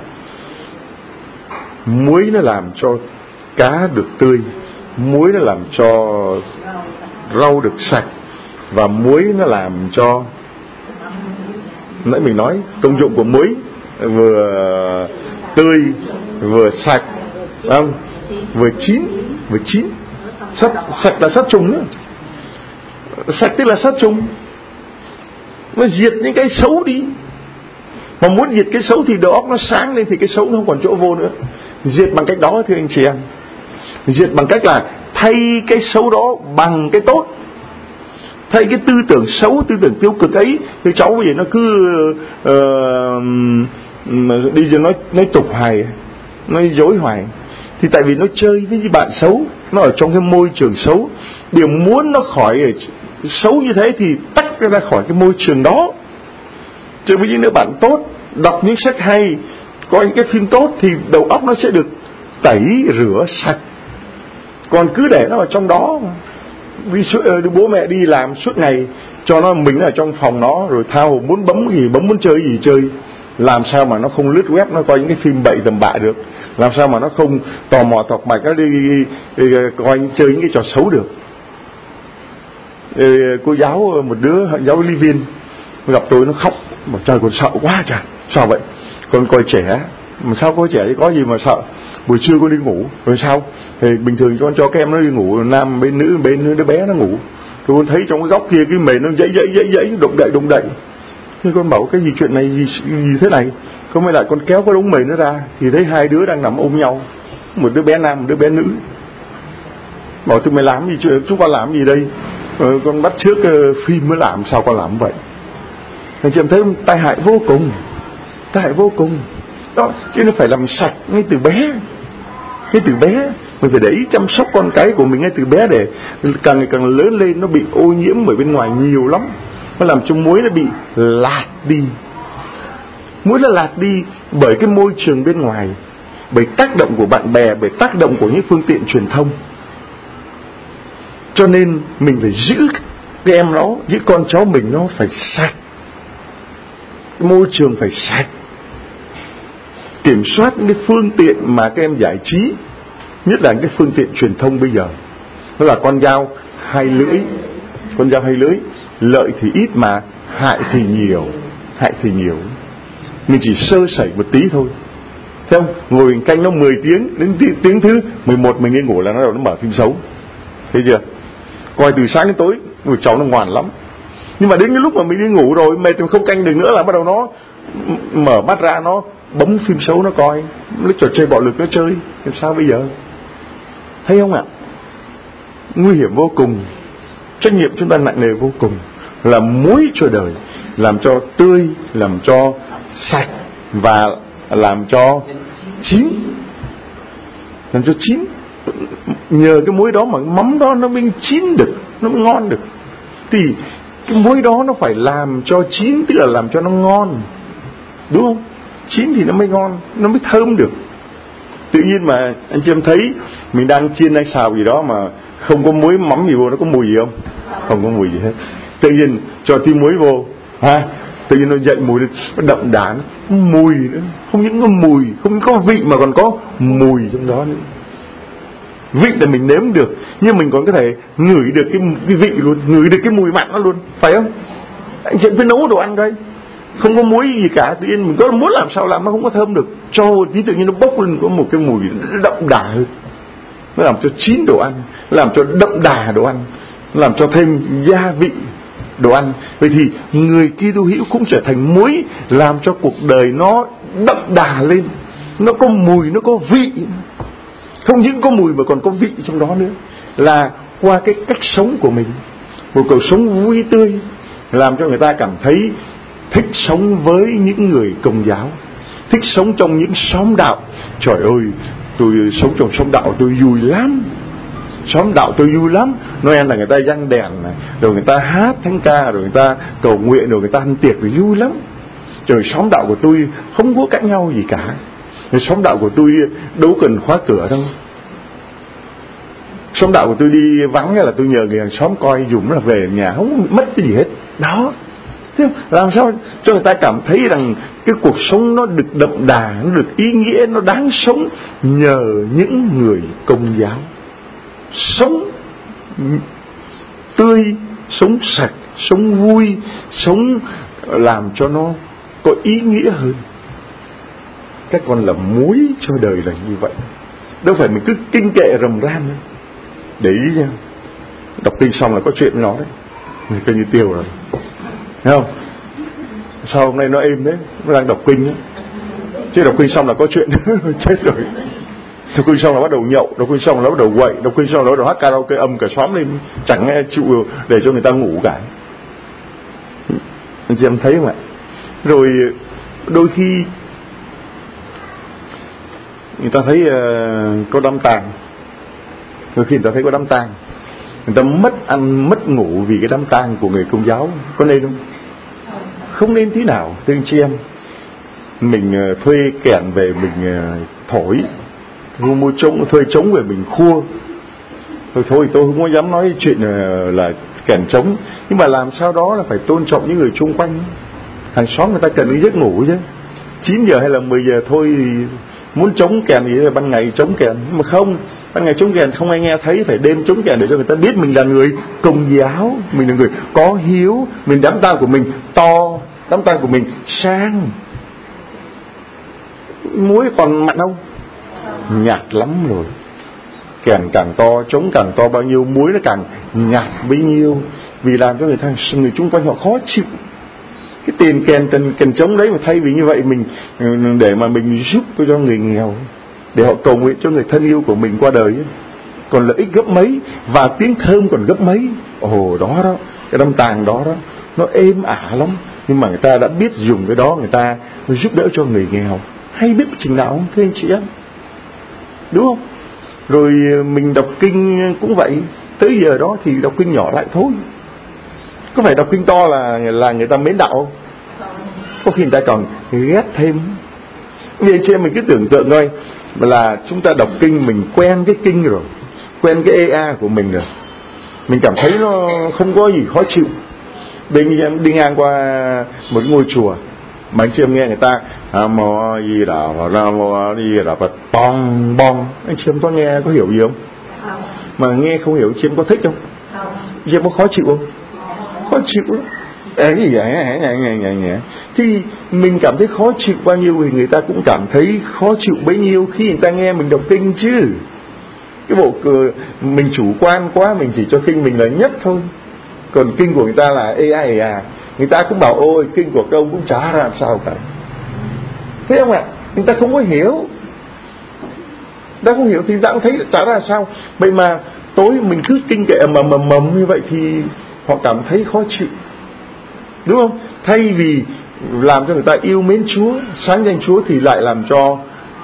Muối nó làm cho cá được tươi, muối nó làm cho rau được sạch, và muối nó làm cho, nãy mình nói công dụng của muối vừa tươi vừa sạch, không? Vừa chín Sạch là sát trùng nữa. Sạch tức là sát trùng. Nó diệt những cái xấu đi. Mà muốn diệt cái xấu thì đầu óc nó sáng lên thì cái xấu nó không còn chỗ vô nữa. Diệt bằng cách đó thưa anh chị em. Diệt bằng cách là thay cái xấu đó bằng cái tốt. Thay cái tư tưởng xấu, tư tưởng tiêu cực ấy. Thì cháu bây giờ nó cứ đi cho nói tục hài, nói dối hoài. Thì tại vì nó chơi với bạn xấu, nó ở trong cái môi trường xấu. Điều muốn nó khỏi xấu như thế thì tách ra khỏi cái môi trường đó. Chứ với những đứa bạn tốt, đọc những sách hay, coi những cái phim tốt thì đầu óc nó sẽ được tẩy rửa sạch. Còn cứ để nó ở trong đó, vì bố mẹ đi làm suốt ngày cho nó mình ở trong phòng nó, rồi thao muốn bấm gì bấm, muốn chơi gì chơi. Làm sao mà nó không lướt web nó coi những cái phim bậy tầm bạ được. Làm sao mà nó không tò mò thọc mạch nó đi coi chơi những cái trò xấu được. Cô giáo, một đứa giáo lý viên gặp tôi nó khóc, mà trời con sợ quá trời. Sao vậy? Con coi trẻ mà sao coi trẻ thì có gì mà sợ. Buổi trưa con đi ngủ rồi sao? Thì bình thường con cho các em nó đi ngủ, nam bên nữ bên đứa bé nó ngủ. Rồi con thấy trong cái góc kia cái mền nó dãy động đậy. Thì con bảo cái gì chuyện này gì thế này? Không may lại con kéo cái đống mền nó ra thì thấy hai đứa đang nằm ôm nhau, một đứa bé nam một đứa bé nữ. Bảo tụi mày làm gì, chúng con làm gì đây? Con bắt trước phim mới làm, sao con làm vậy? Anh chị em thấy tai hại vô cùng, tai hại vô cùng đó. Chứ nó phải làm sạch ngay từ bé. Ngay từ bé mình phải để ý chăm sóc con cái của mình ngay từ bé, để càng ngày càng lớn lên nó bị ô nhiễm bởi bên ngoài nhiều lắm. Nó làm cho muối nó bị lạc đi. Muối nó lạc đi bởi cái môi trường bên ngoài, bởi tác động của bạn bè, bởi tác động của những phương tiện truyền thông. Cho nên mình phải giữ cái em nó, giữ con cháu mình nó phải sạch. Môi trường phải sạch. Kiểm soát những cái phương tiện mà các em giải trí, nhất là những cái phương tiện truyền thông bây giờ. Nó là con dao hai lưỡi. Con dao hai lưỡi, lợi thì ít mà hại thì nhiều. Hại thì nhiều. Mình chỉ sơ sẩy một tí thôi. Thấy không? Ngồi canh nó 10 tiếng, đến tiếng thứ 11 mình đi ngủ là nó mở phim xấu. Thấy chưa? Coi từ sáng đến tối, cháu nó ngoan lắm. Nhưng mà đến cái lúc mà mình đi ngủ rồi, mệt không canh được nữa là bắt đầu nó mở mắt ra, nó bấm phim xấu nó coi, nó trò chơi bạo lực nó chơi. Làm sao bây giờ? Thấy không ạ? Nguy hiểm vô cùng. Trách nhiệm chúng ta nặng nề vô cùng. Làm muối cho đời, làm cho tươi, làm cho sạch và làm cho chín. Làm cho chín. Nhờ cái muối đó mà mắm đó nó mới chín được, nó mới ngon được. Thì cái muối đó nó phải làm cho chín, tức là làm cho nó ngon, đúng không? Chín thì nó mới ngon, nó mới thơm được. Tự nhiên mà anh chị em thấy mình đang chiên hay xào gì đó mà không có muối mắm gì vô, nó có mùi gì không? Không có mùi gì hết. Tự nhiên cho tí muối vô, tự nhiên nó dậy mùi đậm đà, mùi nữa. Không những có mùi, không có vị mà còn có mùi trong đó nữa. Vị là mình nếm được, nhưng mình còn có thể ngửi được cái vị luôn, ngửi được cái mùi mặn nó luôn, phải không? Anh chị phải nấu đồ ăn đây, không có muối gì cả, tự nhiên mình có muốn làm sao làm nó không có thơm được, cho một tí tự nhiên nó bốc lên có một cái mùi đậm đà hơn. Nó làm cho chín đồ ăn, làm cho đậm đà đồ ăn, làm cho thêm gia vị đồ ăn. Vậy thì người Kitô hữu cũng trở thành muối, làm cho cuộc đời nó đậm đà lên, nó có mùi, nó có vị. Không những có mùi mà còn có vị trong đó nữa, là qua cái cách sống của mình, một cuộc sống vui tươi, làm cho người ta cảm thấy thích sống với những người Công giáo, thích sống trong những xóm đạo. Trời ơi, tôi sống trong xóm đạo tôi vui lắm. Xóm đạo tôi vui lắm. Noel là người ta giăng đèn này, rồi người ta hát thánh ca, rồi người ta cầu nguyện, rồi người ta ăn tiệc, rồi vui lắm. Trời, xóm đạo của tôi không có cãi nhau gì cả. Xóm đạo của tôi đâu cần khóa cửa đâu. Xóm đạo của tôi đi vắng là tôi nhờ người hàng xóm coi dùm là về nhà không mất cái gì hết. Đó. Thế làm sao cho người ta cảm thấy rằng cái cuộc sống nó được đậm đà, nó được ý nghĩa, nó đáng sống nhờ những người Công giáo. Sống tươi, sống sạch, sống vui, sống làm cho nó có ý nghĩa hơn. Các con là muối cho đời là như vậy. Đâu phải mình cứ kinh kệ rầm ran nữa. để ý nha, đọc kinh xong là có chuyện với nó đấy, người coi như tiêu rồi, thấy không? Sao hôm nay nó êm đấy, nó đang đọc kinh đấy, chứ đọc kinh xong là có chuyện chết rồi. Đọc kinh xong là bắt đầu nhậu, đọc kinh xong là bắt đầu quậy, đọc kinh xong là bắt đầu hát karaoke âm cả xóm lên, chẳng nghe chịu để cho người ta ngủ cả. Anh chị em thấy không ạ? Rồi đôi khi người ta thấy có đám tang, đôi khi người ta thấy có đám tang, người ta mất ăn mất ngủ vì cái đám tang của người Công giáo, có nên không? Không nên tí nào. Thưa anh chị em, mình thuê kèn về mình thổi, mua trống, thuê trống về mình khua. Thôi tôi không có dám nói chuyện là kèn trống, nhưng mà làm sao đó là phải tôn trọng những người chung quanh. Hàng xóm người ta cần cái giấc ngủ chứ. 9 giờ hay là 10 giờ thôi thì muốn trống kèn gì là ban ngày trống kèn, nhưng mà không, ban ngày trống kèn không ai nghe thấy, phải đêm trống kèn để cho người ta biết mình là người Công giáo, mình là người có hiếu, mình đám tang của mình to, đám tang của mình sang. Muối còn mặn không? Nhạt lắm rồi. Kèn càng to, trống càng to bao nhiêu, muối nó càng nhạt bấy nhiêu, vì làm cho người chung quanh họ khó chịu. Cái tiền kèn trống đấy mà thay vì như vậy mình để mà mình giúp cho người nghèo, để họ cầu nguyện cho người thân yêu của mình qua đời ấy, còn lợi ích gấp mấy và tiếng thơm còn gấp mấy. Ồ đó cái đám tang đó nó êm ả lắm, nhưng mà người ta đã biết dùng cái đó, người ta giúp đỡ cho người nghèo, hay biết trình nào không thưa anh chị em, đúng không? Rồi mình đọc kinh cũng vậy, tới giờ đó thì đọc kinh nhỏ lại thôi. Có phải đọc kinh to là người ta mến đạo không? Có khi người ta còn ghét thêm. Vì anh chị em mình cứ tưởng tượng thôi, là chúng ta đọc kinh mình quen cái kinh rồi, quen cái EA của mình rồi, mình cảm thấy nó không có gì khó chịu. Đi ngang qua một ngôi chùa mà anh chị em nghe người ta mô gì đà mô gì đà Phật bong bong, anh chị em có nghe có hiểu gì không? Mà nghe không hiểu, anh chị em có thích không? Anh chị em có khó chịu không? Khó chịu lắm. Cái gì vậy? Thì mình cảm thấy khó chịu bao nhiêu thì người ta cũng cảm thấy khó chịu bấy nhiêu khi người ta nghe mình đọc kinh chứ. Cái bộ mình chủ quan quá, mình chỉ cho kinh mình là nhất thôi, còn kinh của người ta là người ta cũng bảo ôi kinh của công cũng chả ra làm sao cả. Thế không ạ? Người ta không có hiểu, ta không hiểu thì ta cũng thấy chả ra sao. Vậy mà tối mình cứ kinh kệ mầm như vậy thì họ cảm thấy khó chịu, đúng không? Thay vì làm cho người ta yêu mến Chúa, sáng danh Chúa, thì lại làm cho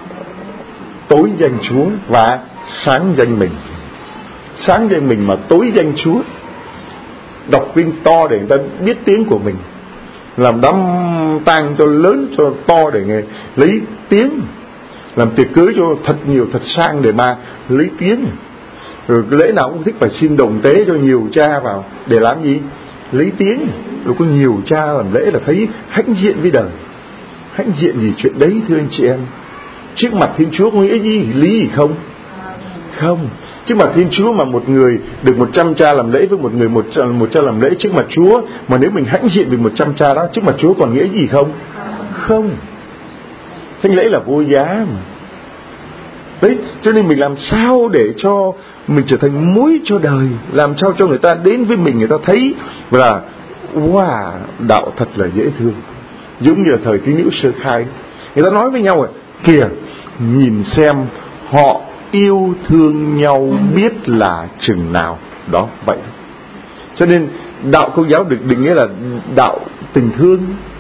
tối danh Chúa và sáng danh mình. Sáng danh mình mà tối danh Chúa. Đọc kinh to để người ta biết tiếng của mình, làm đám tang cho lớn cho to để người lấy tiếng, làm tiệc cưới cho thật nhiều thật sang để mà lấy tiếng. Rồi lễ nào cũng thích phải xin đồng tế cho nhiều cha vào để làm gì? Lấy tiếng. Rồi có nhiều cha làm lễ là thấy hãnh diện với đời. Hãnh diện gì chuyện đấy thưa anh chị em? Trước mặt Thiên Chúa có nghĩa gì lý gì không? Không. Trước mặt Thiên Chúa mà một người được 100 cha làm lễ với một người 100 làm lễ trước mặt Chúa, mà nếu mình hãnh diện vì 100 cha đó trước mặt Chúa còn nghĩa gì không? Không. Thánh lễ là vô giá mà. Đấy, cho nên mình làm sao để cho mình trở thành muối cho đời, làm sao cho người ta đến với mình, người ta thấy là wow, đạo thật là dễ thương. Giống như là thời Tín hữu sơ khai, người ta nói với nhau kìa, nhìn xem họ yêu thương nhau biết là chừng nào. Đó, vậy. Cho nên đạo Công giáo được định nghĩa là đạo tình thương.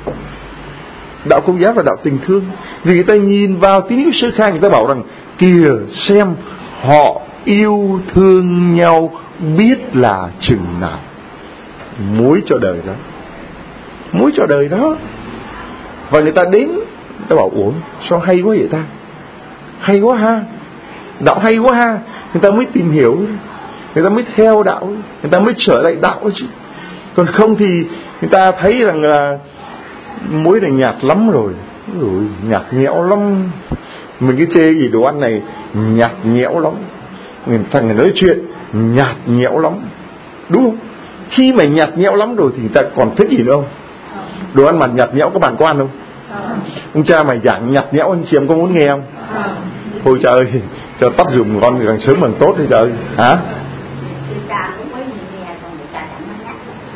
Đạo Công giáo là đạo tình thương. Vì người ta nhìn vào Tín hữu sơ khai, người ta bảo rằng kìa xem họ yêu thương nhau biết là chừng nào. Muối cho đời đó, muối cho đời đó. Và người ta đến, người ta bảo ủa sao hay quá vậy ta, hay quá ha, đạo hay quá ha. Người ta mới tìm hiểu, người ta mới theo đạo, người ta mới trở lại đạo chứ. Còn không thì người ta thấy rằng là muối này nhạt lắm rồi, nhạt nhẽo lắm. Mình cứ chê gì đồ ăn này nhạt nhẽo lắm, thằng này nói chuyện nhạt nhẽo lắm, đúng không? Khi mà nhạt nhẽo lắm rồi thì người ta còn thích gì nữa không? Đồ ăn mà nhạt nhẽo các bạn có ăn không? Ông cha mày giảng nhạt nhẽo anh chị em có muốn nghe không? Thôi trời ơi, cho tắt dùm con càng sớm càng tốt đi trời. Hả?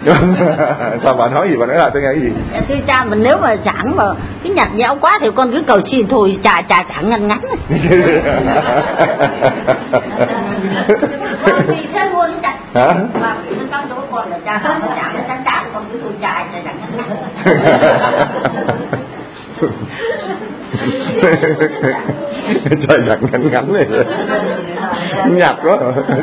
Sao bà nói gì, bà nói lại tôi nghe cái gì? Thưa cha, mình nếu mà giảng mà cái nhạt nhẽo quá thì con cứ cầu xin thôi, cha giảng ngắn ngắn. Con vì thế luôn cha. Hả? Mà con trong chỗ con là cha giảng con cứ thôi cha giảng ngắn ngắn. Trời giảng ngắn ngắn này nhạt quá.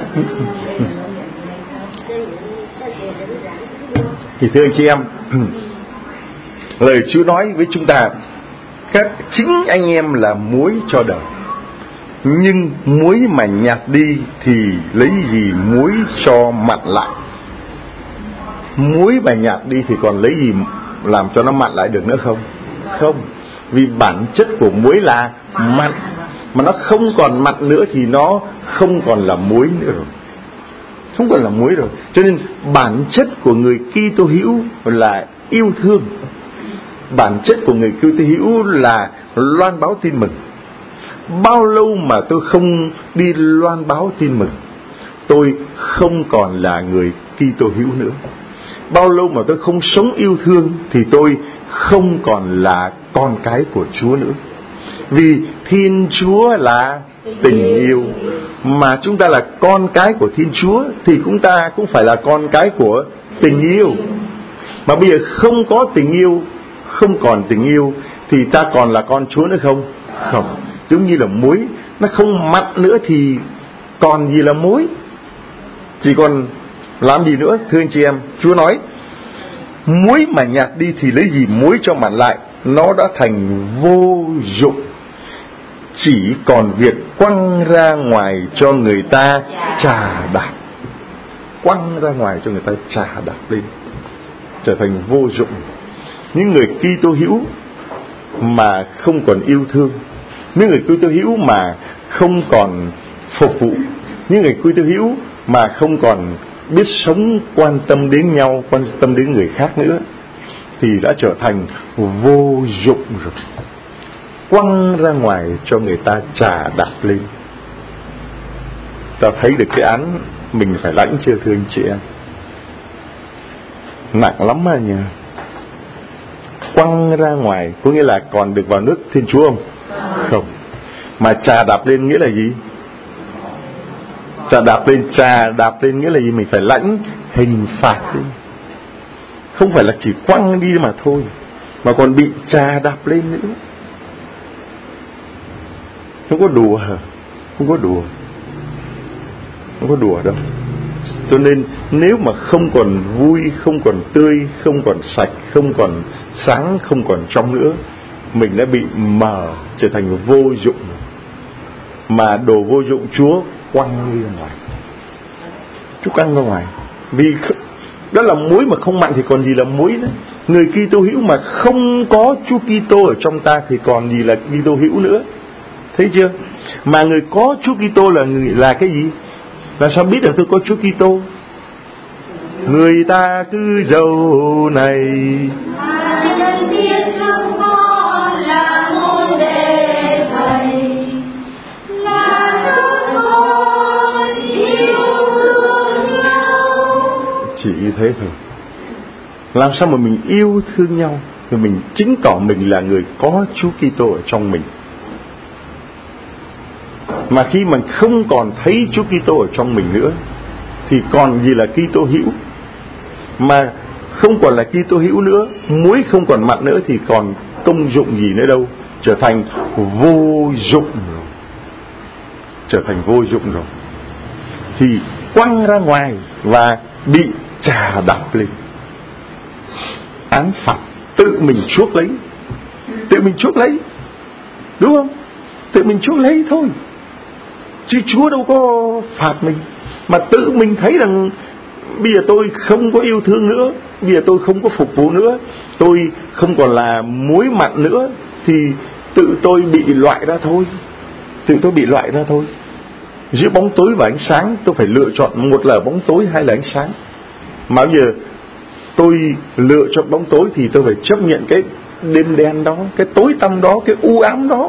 Thì thưa anh chị em, lời Chúa nói với chúng ta, chính anh em là muối cho đời, nhưng muối mà nhạt đi thì lấy gì muối cho mặn lại? Muối mà nhạt đi thì còn lấy gì làm cho nó mặn lại được nữa không? Không, vì bản chất của muối là mặn, mà nó không còn mặn nữa thì nó không còn là muối nữa rồi, không còn là muối rồi. Cho nên bản chất của người Kitô hữu là yêu thương. Bản chất của người Kitô hữu là loan báo tin mừng. Bao lâu mà tôi không đi loan báo tin mừng, tôi không còn là người Kitô hữu nữa. Bao lâu mà tôi không sống yêu thương thì tôi không còn là con cái của Chúa nữa. Vì Thiên Chúa là tình yêu, mà chúng ta là con cái của Thiên Chúa thì chúng ta cũng phải là con cái của tình yêu. Mà bây giờ không có tình yêu, không còn tình yêu thì ta còn là con Chúa nữa không? Không. Giống như là muối, nó không mặn nữa thì còn gì là muối, chỉ còn làm gì nữa? Thưa anh chị em, Chúa nói muối mà nhạt đi thì lấy gì muối cho mặn lại? Nó đã thành vô dụng, chỉ còn việc quăng ra ngoài cho người ta chà đạp. Quăng ra ngoài cho người ta chà đạp lên, trở thành vô dụng. Những người Kitô hữu mà không còn yêu thương, những người Kitô hữu mà không còn phục vụ, những người Kitô hữu mà không còn biết sống quan tâm đến nhau, quan tâm đến người khác nữa, thì đã trở thành vô dụng rồi. Quăng ra ngoài cho người ta chà đạp lên. Ta thấy được cái án mình phải lãnh chưa thưa anh chị em? Nặng lắm mà nhỉ. Quăng ra ngoài có nghĩa là còn được vào nước Thiên Chúa không? Không. Mà chà đạp lên nghĩa là gì? Chà đạp lên nghĩa là gì? Mình phải lãnh hình phạt đi. Không phải là chỉ quăng đi mà thôi, mà còn bị chà đạp lên nữa. Không có đùa hả? Không có đùa. Không có đùa đâu. Cho nên nếu mà không còn vui, không còn tươi, không còn sạch, không còn sáng, không còn trong nữa, mình đã bị mờ, trở thành vô dụng. Mà đồ vô dụng Chúa quăng đi ra ngoài. Chúa quăng ra ngoài. Vì đó là muối mà không mặn thì còn gì là muối nữa. Người Kitô hữu mà không có Chúa Kitô ở trong ta thì còn gì là Kitô hữu nữa. Thấy chưa? Mà người có Chúa Kitô là cái gì? Là sao biết được tôi có Chúa Kitô? Người ta cứ giàu này chỉ như thế thôi. Làm sao mà mình yêu thương nhau thì mình chứng tỏ mình là người có Chúa Kitô ở trong mình. Mà khi mình không còn thấy Chúa Kitô ở trong mình nữa thì còn gì là Kitô hữu? Mà không còn là Kitô hữu nữa, muối không còn mặn nữa thì còn công dụng gì nữa đâu, trở thành vô dụng rồi. Trở thành vô dụng rồi thì quăng ra ngoài và bị chà đạp lên. Án phạt tự mình chuốc lấy. Tự mình chuốc lấy, đúng không? Tự mình chuốc lấy thôi, chứ Chúa đâu có phạt mình. Mà tự mình thấy rằng bây giờ tôi không có yêu thương nữa, bây giờ tôi không có phục vụ nữa, tôi không còn là muối mặn nữa, thì tự tôi bị loại ra thôi. Tự tôi bị loại ra thôi. Giữa bóng tối và ánh sáng tôi phải lựa chọn, một là bóng tối hay là ánh sáng. Mà bây giờ tôi lựa chọn bóng tối thì tôi phải chấp nhận cái đêm đen đó, cái tối tăm đó, cái u ám đó.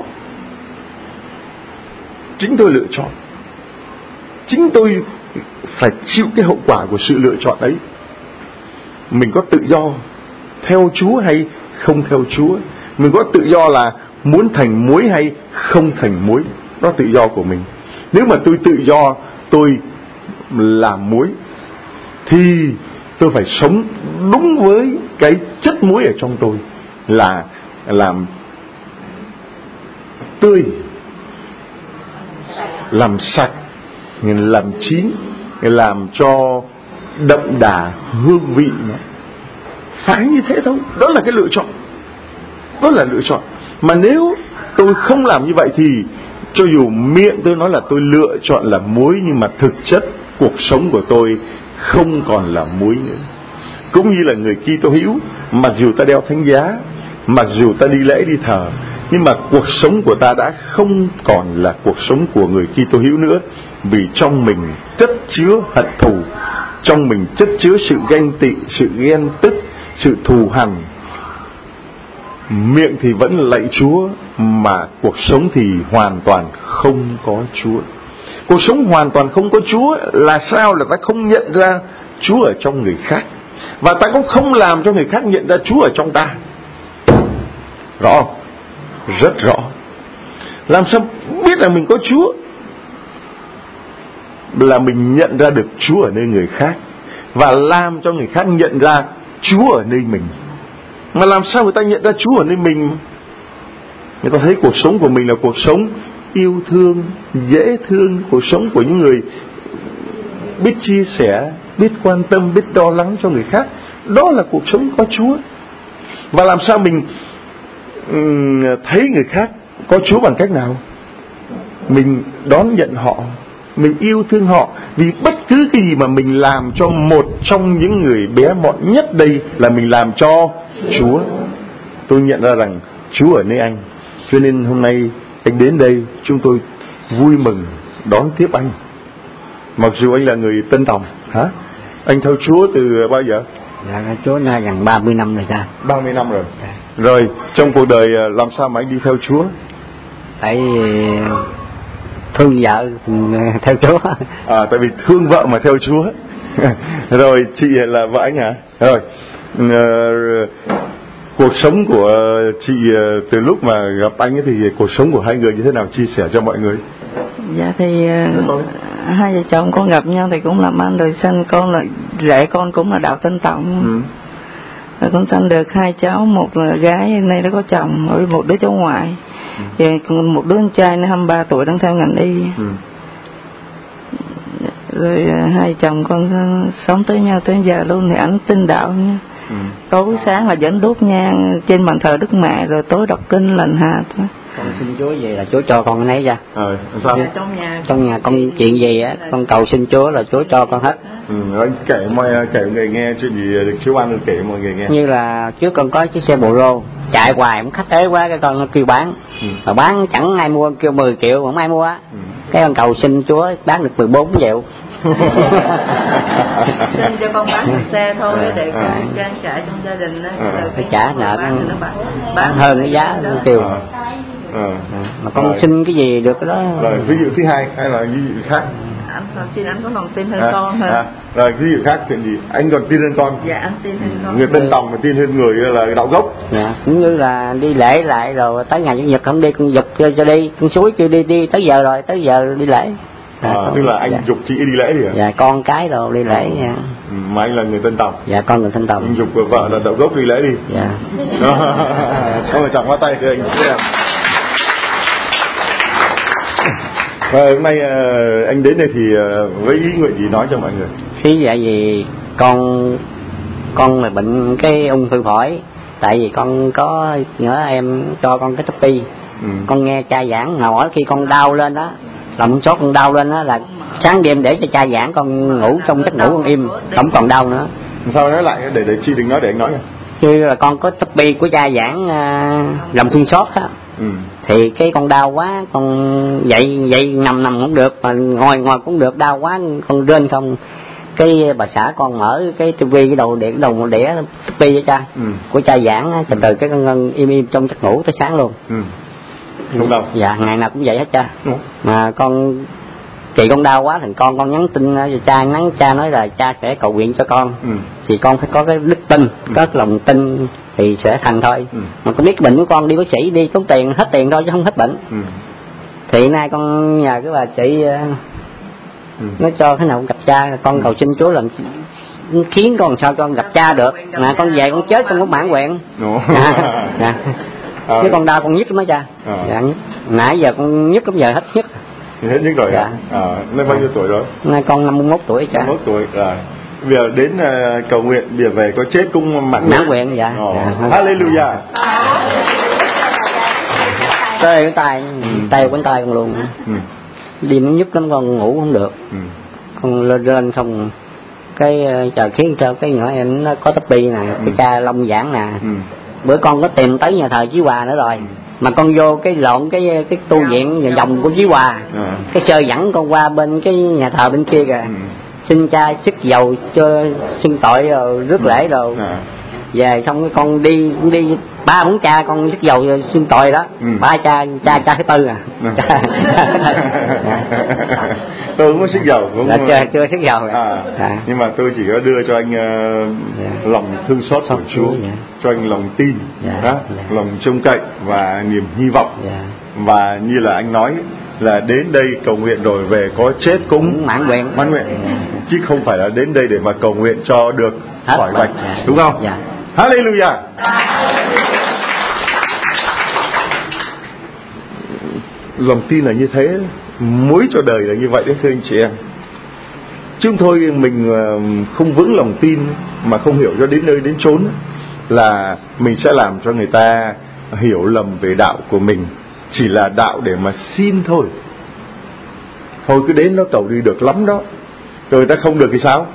Chính tôi lựa chọn, chính tôi phải chịu cái hậu quả của sự lựa chọn ấy. mình có tự do theo Chúa hay không theo Chúa. Mình có tự do là muốn thành muối hay không thành muối. Đó là tự do của mình. Nếu mà tôi tự do tôi làm muối thì tôi phải sống đúng với cái chất muối ở trong tôi, là làm tươi, làm sạch, làm chín, làm cho đậm đà hương vị nó. Phải như thế thôi. Đó là cái lựa chọn. Đó là lựa chọn. Mà nếu tôi không làm như vậy thì cho dù miệng tôi nói là tôi lựa chọn là muối, nhưng mà thực chất cuộc sống của tôi không còn là muối nữa. Cũng như là người Kitô hữu, mặc dù ta đeo thánh giá, mặc dù ta đi lễ đi thờ, nhưng mà cuộc sống của ta đã không còn là cuộc sống của người Kitô hữu nữa, vì trong mình chất chứa hận thù, trong mình chất chứa sự ganh tị, sự ghen tức, sự thù hằn. Miệng thì vẫn lạy Chúa, mà cuộc sống thì hoàn toàn không có Chúa. Cuộc sống hoàn toàn không có Chúa là sao? Là ta không nhận ra Chúa ở trong người khác, và ta cũng không làm cho người khác nhận ra Chúa ở trong ta. Rõ không? Rất rõ. Làm sao biết là mình có Chúa? Là mình nhận ra được Chúa ở nơi người khác, và làm cho người khác nhận ra Chúa ở nơi mình. Mà làm sao người ta nhận ra Chúa ở nơi mình? Người ta thấy cuộc sống của mình là cuộc sống yêu thương, dễ thương, cuộc sống của những người biết chia sẻ, biết quan tâm, biết lo lắng cho người khác. Đó là cuộc sống có Chúa. Và làm sao mình thấy người khác có Chúa bằng cách nào? Mình đón nhận họ, mình yêu thương họ. Vì bất cứ cái gì mà mình làm cho một trong những người bé mọn nhất đây là mình làm cho Chúa. Tôi nhận ra rằng Chúa ở nơi anh, cho nên hôm nay anh đến đây, chúng tôi vui mừng đón tiếp anh. Mặc dù anh là người Tân Tòng. Hả? Anh theo Chúa từ bao giờ? Dạ, Chúa là gần 30 năm rồi cha. 30 năm rồi. Rồi, trong cuộc đời làm sao mà anh đi theo Chúa? Tại thương vợ theo Chúa. Tại vì thương vợ mà theo Chúa. Rồi, chị là vợ anh hả? Rồi, cuộc sống của chị từ lúc mà gặp anh ấy thì cuộc sống của hai người như thế nào, chia sẻ cho mọi người? Dạ thì hai vợ chồng con gặp nhau thì cũng làm ăn rồi, sinh con là rể con cũng là đạo Tân Tòng. Rồi con sinh được hai cháu, một là gái nay đã có chồng, rồi một đứa cháu ngoại. Và còn một đứa con trai nó 23 tuổi đang theo ngành y. Rồi hai chồng con sống tới nhau tới giờ luôn. Thì ảnh tin đạo nha. Tối sáng là dẫn đốt nhang trên bàn thờ Đức Mẹ, rồi tối đọc kinh lành hạ thôi. Con xin Chúa về là Chúa cho con cái nấy ra. Sao? Dạ, trong nhà con chuyện gì á, con cầu xin Chúa là Chúa cho con hết. Anh kể mọi người nghe chuyện gì được Chúa ban kể mọi người nghe. Như là trước con có chiếc xe Bolero chạy hoài, cũng khách ế quá, cái con nó kêu bán. Mà bán chẳng ai mua, kêu 10 triệu không ai mua á. Cái con cầu xin Chúa bán được 14 triệu. Xin cho con bán được xe thôi để con trang trải trong gia đình đó. Phải trả nợ bán hơn cái giá tiêu. Mà con xin cái gì được cái đó. Rồi ví dụ thứ hai hay là ví dụ khác? Xin anh có lòng tin hơn con hơn. Rồi ví dụ khác chuyện gì? Anh còn tin hơn con? Dạ anh tin hơn con. Người Tân Tòng mà tin hơn người là đạo gốc. Dạ, cũng như là đi lễ lại rồi tới ngày Chủ nhật không đi, con giục cho đi, con suối chưa đi tới giờ rồi, tới giờ đi lễ. Tức là anh giục chị đi lễ đi à? Dạ, con cái đồ đi lễ. Mà anh là người Tân Tòng. Dạ, con người Tân Tòng. Anh giục vợ là đạo gốc đi lễ đi. Dạ. Xong rồi chồng qua tay cho anh xem. Và hôm nay anh đến đây thì với ý nguyện gì nói cho mọi người? Ý vậy vì con là bệnh cái ung thư phổi. Tại vì con có nhớ em cho con cái Tupi. Con nghe cha giảng, mỗi khi con đau lên đó, lòng sốt con đau lên đó là sáng đêm để cho cha giảng, con ngủ trong giấc ngủ con im, không còn đau nữa. Sao nói lại để chị đừng nói, để anh nói nha. Như là con có Tupi của cha giảng lòng thương xót á. Thì cái con đau quá, con dậy nằm cũng được, mà ngồi cũng được, đau quá con rên không. Cái bà xã con mở cái tivi, cái đầu đĩa tivi với cha của cha giảng, từ cái con ngân im trong giấc ngủ tới sáng luôn. Không đau? Dạ, ngày nào cũng vậy hết cha. Mà con chị con đau quá thì con nhắn tin cho cha, cha nói là cha sẽ cầu nguyện cho con. thì con phải có cái đức tin, có lòng tin thì sẽ thành thôi. Mà con biết bệnh của con đi bác sĩ đi tốn tiền, hết tiền thôi chứ không hết bệnh. Thì nay con nhờ cái bà chị nó cho cái nào con gặp cha, con cầu xin Chúa làm khiến con sao con gặp cha được. Mà con về con chết con có mãn nguyện. Chứ con đau con nhức lắm đó cha. Dạ nhức. Nãy giờ con nhức lắm, giờ hết nhức. Hết nhức rồi hả? Nay bao nhiêu tuổi rồi? Nay con 51 tuổi cha. 51 tuổi rồi. Bây giờ đến cầu nguyện, bây giờ về có chết cũng mãn nguyện. Dạ. Hallelujah. Tay quấn tay con luôn. Đi nó nhức lắm, con ngủ không được. Con lên không cái chờ khiến cho cái nhỏ em nó có tấp bi nè, cái cha Long Giảng nè. Bữa con có tìm tới nhà thờ Chí Hòa nữa rồi, mà con vô cái lộn cái tu viện vòng của Chí Hòa, cái sơ dẫn con qua bên cái nhà thờ bên kia kìa. Xin cha sức dầu cho xưng tội rồi rước lễ rồi. Về xong cái con đi 3-4 cha con sức dầu xưng tội đó. 3 cha thứ tư à. Tôi cũng có sức dầu cũng chưa sức dầu nhưng mà tôi chỉ có đưa cho anh lòng thương xót của Chúa, cho anh lòng tin, lòng trông cậy và niềm hy vọng. Và như là anh nói là đến đây cầu nguyện rồi về có chết cũng mãn nguyện. Chứ không phải là đến đây để mà cầu nguyện cho được khỏi bệnh, đúng không? Hallelujah. Lòng tin là như thế, mối cho đời là như vậy đấy thưa anh chị em. Chúng thôi mình không vững lòng tin mà không hiểu cho đến nơi đến chốn là mình sẽ làm cho người ta hiểu lầm về đạo của mình, chỉ là đạo để mà xin thôi. Thôi cứ đến nó cầu đi được lắm đó, rồi người ta không được thì sao?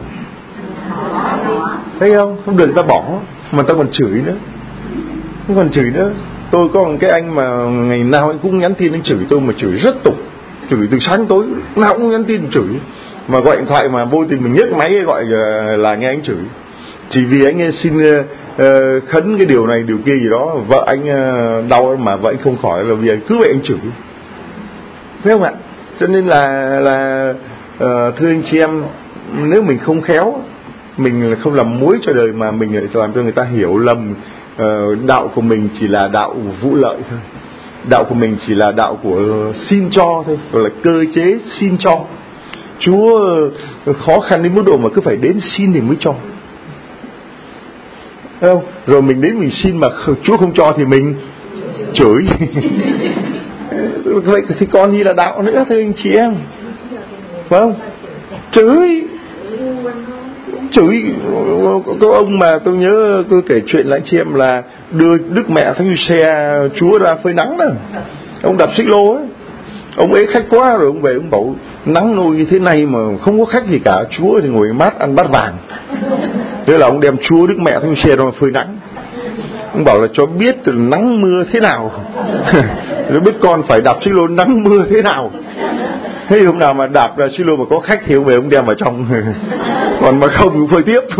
Thấy không? Không được người ta bỏ, mà ta còn chửi nữa. Tôi có một cái anh mà ngày nào anh cũng nhắn tin anh chửi tôi, mà chửi rất tục, chửi từ sáng tối, nào cũng nhắn tin chửi. Mà gọi điện thoại mà vô tình mình nhấc máy gọi là nghe anh chửi. Chỉ vì anh xin khấn cái điều này điều kia gì đó, vợ anh đau mà vợ anh không khỏi, là vì cứ vậy anh chửi. Thấy không ạ? Cho nên là thưa anh chị em, nếu mình không khéo, mình không làm muối cho đời mà mình lại làm cho người ta hiểu lầm đạo của mình chỉ là đạo vụ lợi thôi. Đạo của mình chỉ là đạo của xin cho thôi, gọi là cơ chế xin cho. Chúa khó khăn đến mức độ mà cứ phải đến xin thì mới cho. Thấy không? Rồi mình đến mình xin mà Chúa không cho thì mình chửi. Vậy thì còn gì là đạo nữa thưa anh chị em, phải không? Chửi có ông mà tôi nhớ tôi kể chuyện lại chị em là đưa Đức Mẹ Thánh Giuse Chúa ra phơi nắng đó. Ông đạp xích lô ấy, ông ế khách quá rồi ông về ông bảo nắng nôi như thế này mà không có khách gì cả, Chúa thì ngồi mát ăn bát vàng. Thế là ông đem Chúa Đức Mẹ Thánh Giuse ra phơi nắng. Ông bảo là cho biết từ nắng mưa thế nào. Rồi biết con phải đạp xích lô nắng mưa thế nào. Thế hôm nào mà đạp ra xích lô mà có khách thì ông về ông đem vào trong. Còn mà không cũng phơi tiếp.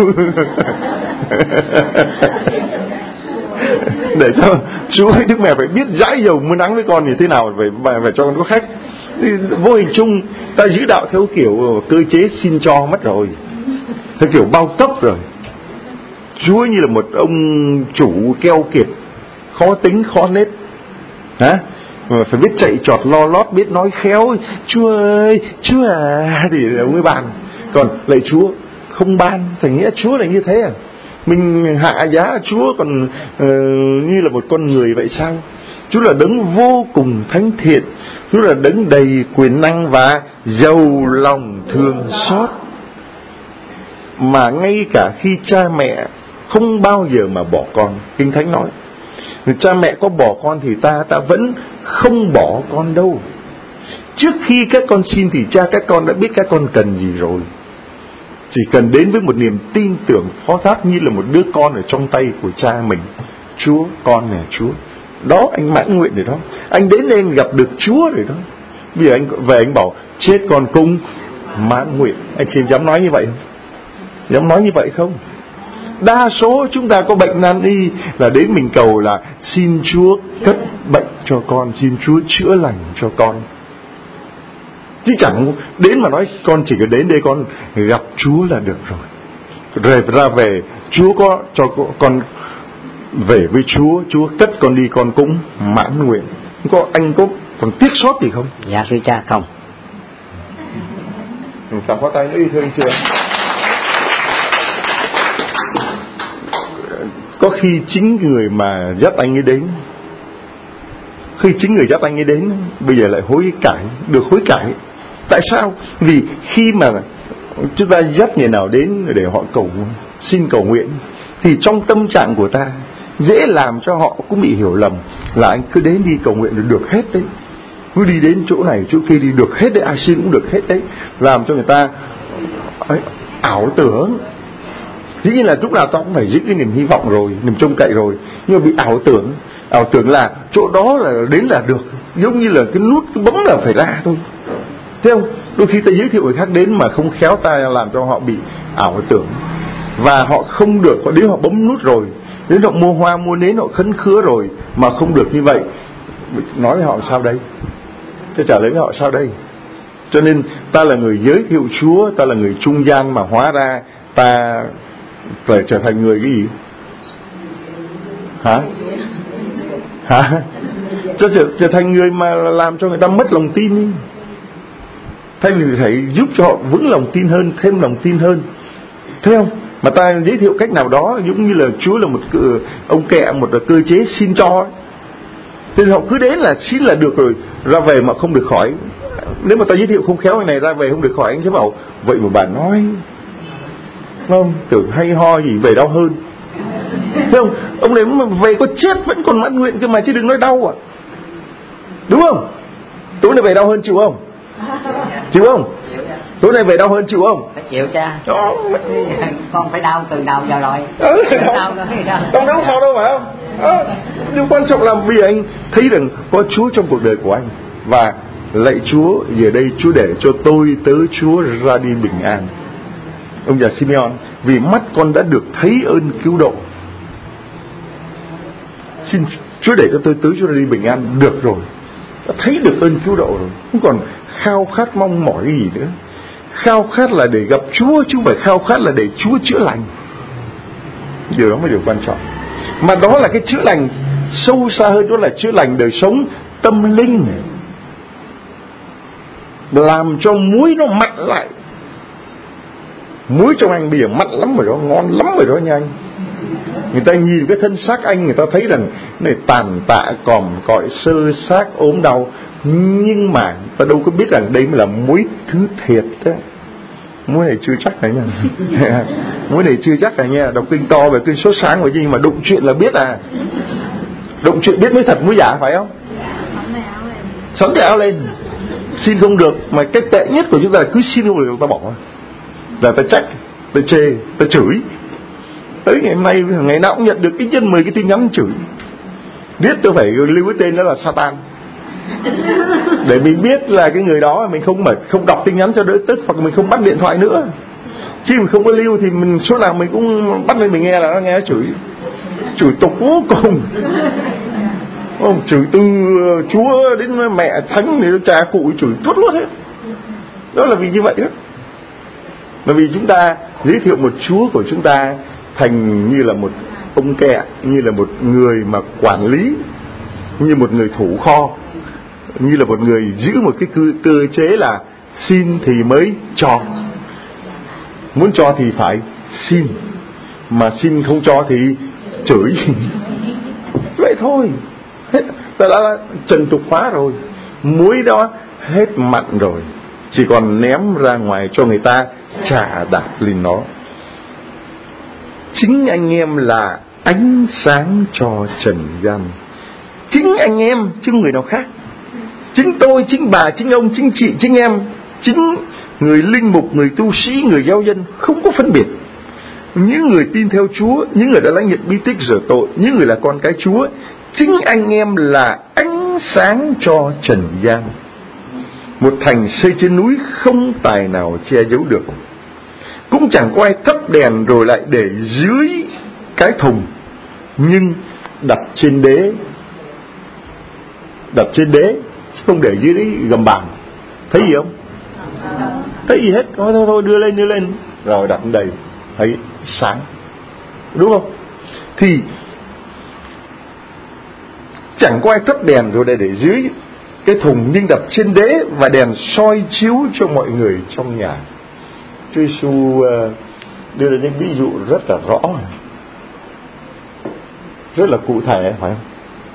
Để cho Chúa Đức Mẹ phải biết dãi dầu mưa nắng với con như thế nào, phải cho con có khách. Thì vô hình chung ta giữ đạo theo kiểu cơ chế xin cho mất rồi, theo kiểu bao cấp rồi. Chúa như là một ông chủ keo kiệt, khó tính khó nết, mà phải biết chạy trọt lo lót, biết nói khéo. Chúa ơi, Chúa à, thì ông mới ban. Còn lạy Chúa không ban, thành nghĩa Chúa là như thế à? Mình hạ giá Chúa còn như là một con người vậy sao? Chúa là đấng vô cùng thánh thiện, Chúa là đấng đầy quyền năng và giàu lòng thương xót. Mà ngay cả khi cha mẹ không bao giờ mà bỏ con, Kinh Thánh nói cha mẹ có bỏ con thì ta vẫn không bỏ con đâu. Trước khi các con xin thì cha các con đã biết các con cần gì rồi. Chỉ cần đến với một niềm tin tưởng phó thác như là một đứa con ở trong tay của cha mình. Chúa, con nè Chúa. Đó, anh mãn nguyện rồi đó. Anh đến đây gặp được Chúa rồi đó. Bây giờ anh về anh bảo chết con cũng mãn nguyện. Anh chị dám nói như vậy không? Dám nói như vậy không? Đa số chúng ta có bệnh nan y là đến mình cầu là xin Chúa cất bệnh cho con, xin Chúa chữa lành cho con. Chứ chẳng đến mà nói con chỉ cần đến đây con gặp Chúa là được rồi. Rồi ra về, Chúa có cho con về với Chúa, Chúa cất con đi con cũng mãn nguyện. Anh có còn tiếc sót gì không? Dạ thưa cha không. Chào phó tay nữa đi thưa anh chưa? Có khi chính người mà dắt anh ấy đến, khi chính người dắt anh ấy đến bây giờ lại hối cải, được hối cải. Tại sao? Vì khi mà chúng ta dắt người nào đến để họ xin cầu nguyện, thì trong tâm trạng của ta dễ làm cho họ cũng bị hiểu lầm là anh cứ đến đi cầu nguyện được hết đấy, cứ đi đến chỗ này chỗ kia đi được hết đấy, ai xin cũng được hết đấy, làm cho người ta ảo tưởng. Dĩ nhiên là lúc nào ta cũng phải giữ cái niềm hy vọng rồi, niềm trông cậy rồi, nhưng mà bị ảo tưởng là chỗ đó là đến là được, giống như là cái nút cái bấm là phải ra thôi. Thấy không? Đôi khi ta giới thiệu người khác đến mà không khéo ta làm cho họ bị ảo tưởng, và họ không được, họ đến họ bấm nút rồi, đến họ mua hoa mua nến họ khấn khứa rồi mà không được như vậy, nói với họ sao đây? Tôi trả lời với họ sao đây? Cho nên ta là người giới thiệu Chúa, ta là người trung gian, mà hóa ra ta phải trở thành người cái gì? Hả? Trở thành người mà làm cho người ta mất lòng tin đi. Thay vì phải giúp cho họ vững lòng tin hơn, thêm lòng tin hơn. Thấy không? Mà ta giới thiệu cách nào đó giống như là Chúa là một ông kẹ, một cơ chế xin cho ấy. Thế nên họ cứ đến là xin là được rồi, ra về mà không được khỏi. Nếu mà ta giới thiệu không khéo cái này ra về không được khỏi, anh sẽ bảo vậy mà bà nói không, tưởng hay ho gì về đau hơn. Thấy không? Ông này mà về có chết vẫn còn mãn nguyện cơ mà, chứ đừng nói đau à. Đúng không? Tối nay về đau hơn chịu không? Chịu không? Tối nay về đau hơn chịu không? Phải chịu cha. Con phải đau từ đầu giờ rồi. Đau sao đâu phải không? Nhưng quan trọng là vì anh thấy rằng có Chúa trong cuộc đời của anh, và lạy Chúa, giờ đây Chúa để cho tôi tớ Chúa ra đi bình an. Ông già Simeon, vì mắt con đã được thấy ơn cứu độ, xin Chúa để cho tôi tớ Chúa ra đi bình an. Được rồi, đã thấy được ơn cứu độ rồi, không còn khao khát mong mỏi cái gì nữa. Khao khát là để gặp Chúa, chứ không phải khao khát là để Chúa chữa lành. Điều đó mới điều quan trọng. Mà đó là cái chữa lành sâu xa hơn, đó là chữa lành đời sống tâm linh, làm cho muối nó mặn lại. Muối trong anh bây giờ mặn lắm rồi đó, ngon lắm rồi đó nha anh. Người ta nhìn cái thân xác anh, người ta thấy rằng này tàn tạ còm cõi, sơ xác ốm đau, nhưng mà ta đâu có biết rằng đây mới là muối thứ thiệt đó. Muối này chưa chắc này nha. Muối này chưa chắc này nha. Đọc kinh to về kinh sốt sáng rồi, nhưng mà đụng chuyện là biết à. Đụng chuyện biết mới thật muối giả, phải không? Sắn cái áo lên. Xin không được, mà cái tệ nhất của chúng ta là cứ xin không được ta bỏ, là ta trách, ta chê, ta chửi. Tới ngày hôm nay, ngày nào cũng nhận được ít nhất 10 cái tin nhắn chửi. Biết tôi phải lưu cái tên đó là Satan, để mình biết là cái người đó mình không đọc tin nhắn cho đỡ tức, hoặc mình không bắt điện thoại nữa. Chứ mình không có lưu thì mình số nào mình cũng bắt lên mình nghe là nó nghe nó chửi tục vô cùng. Chửi từ Chúa đến mẹ thánh đến cha cụ, chửi tuốt luôn hết. Đó là vì như vậy đó. Bởi vì chúng ta giới thiệu một Chúa của chúng ta thành như là một ông kẹ, như là một người mà quản lý, như một người thủ kho, như là một người giữ một cái cơ chế là xin thì mới cho. Muốn cho thì phải xin, mà xin không cho thì chửi. Vậy thôi, hết, ta đã trần tục hóa rồi, muối đó hết mặn rồi, chỉ còn ném ra ngoài cho người ta chà đạp lên nó. Chính anh em là ánh sáng cho trần gian. Chính anh em chứ người nào khác. Chính tôi, chính bà, chính ông, chính chị, chính em, chính người linh mục, người tu sĩ, người giáo dân, không có phân biệt. Những người tin theo Chúa, những người đã lãnh nhận bí tích rửa tội, những người là con cái Chúa, chính anh em là ánh sáng cho trần gian. Một thành xây trên núi không tài nào che giấu được. Cũng chẳng có ai thắp đèn rồi lại để dưới cái thùng, nhưng đặt trên đế, không để dưới đấy gầm bàn. Thấy gì không? Thấy gì hết. Thôi đưa lên rồi đặt đầy. Thấy sáng, đúng không? Thì chẳng có ai thắp đèn rồi để dưới cái thùng, nhưng đặt trên đế và đèn soi chiếu cho mọi người trong nhà. Chúa Giêsu đưa ra những ví dụ rất là rõ, rất là cụ thể, phải không?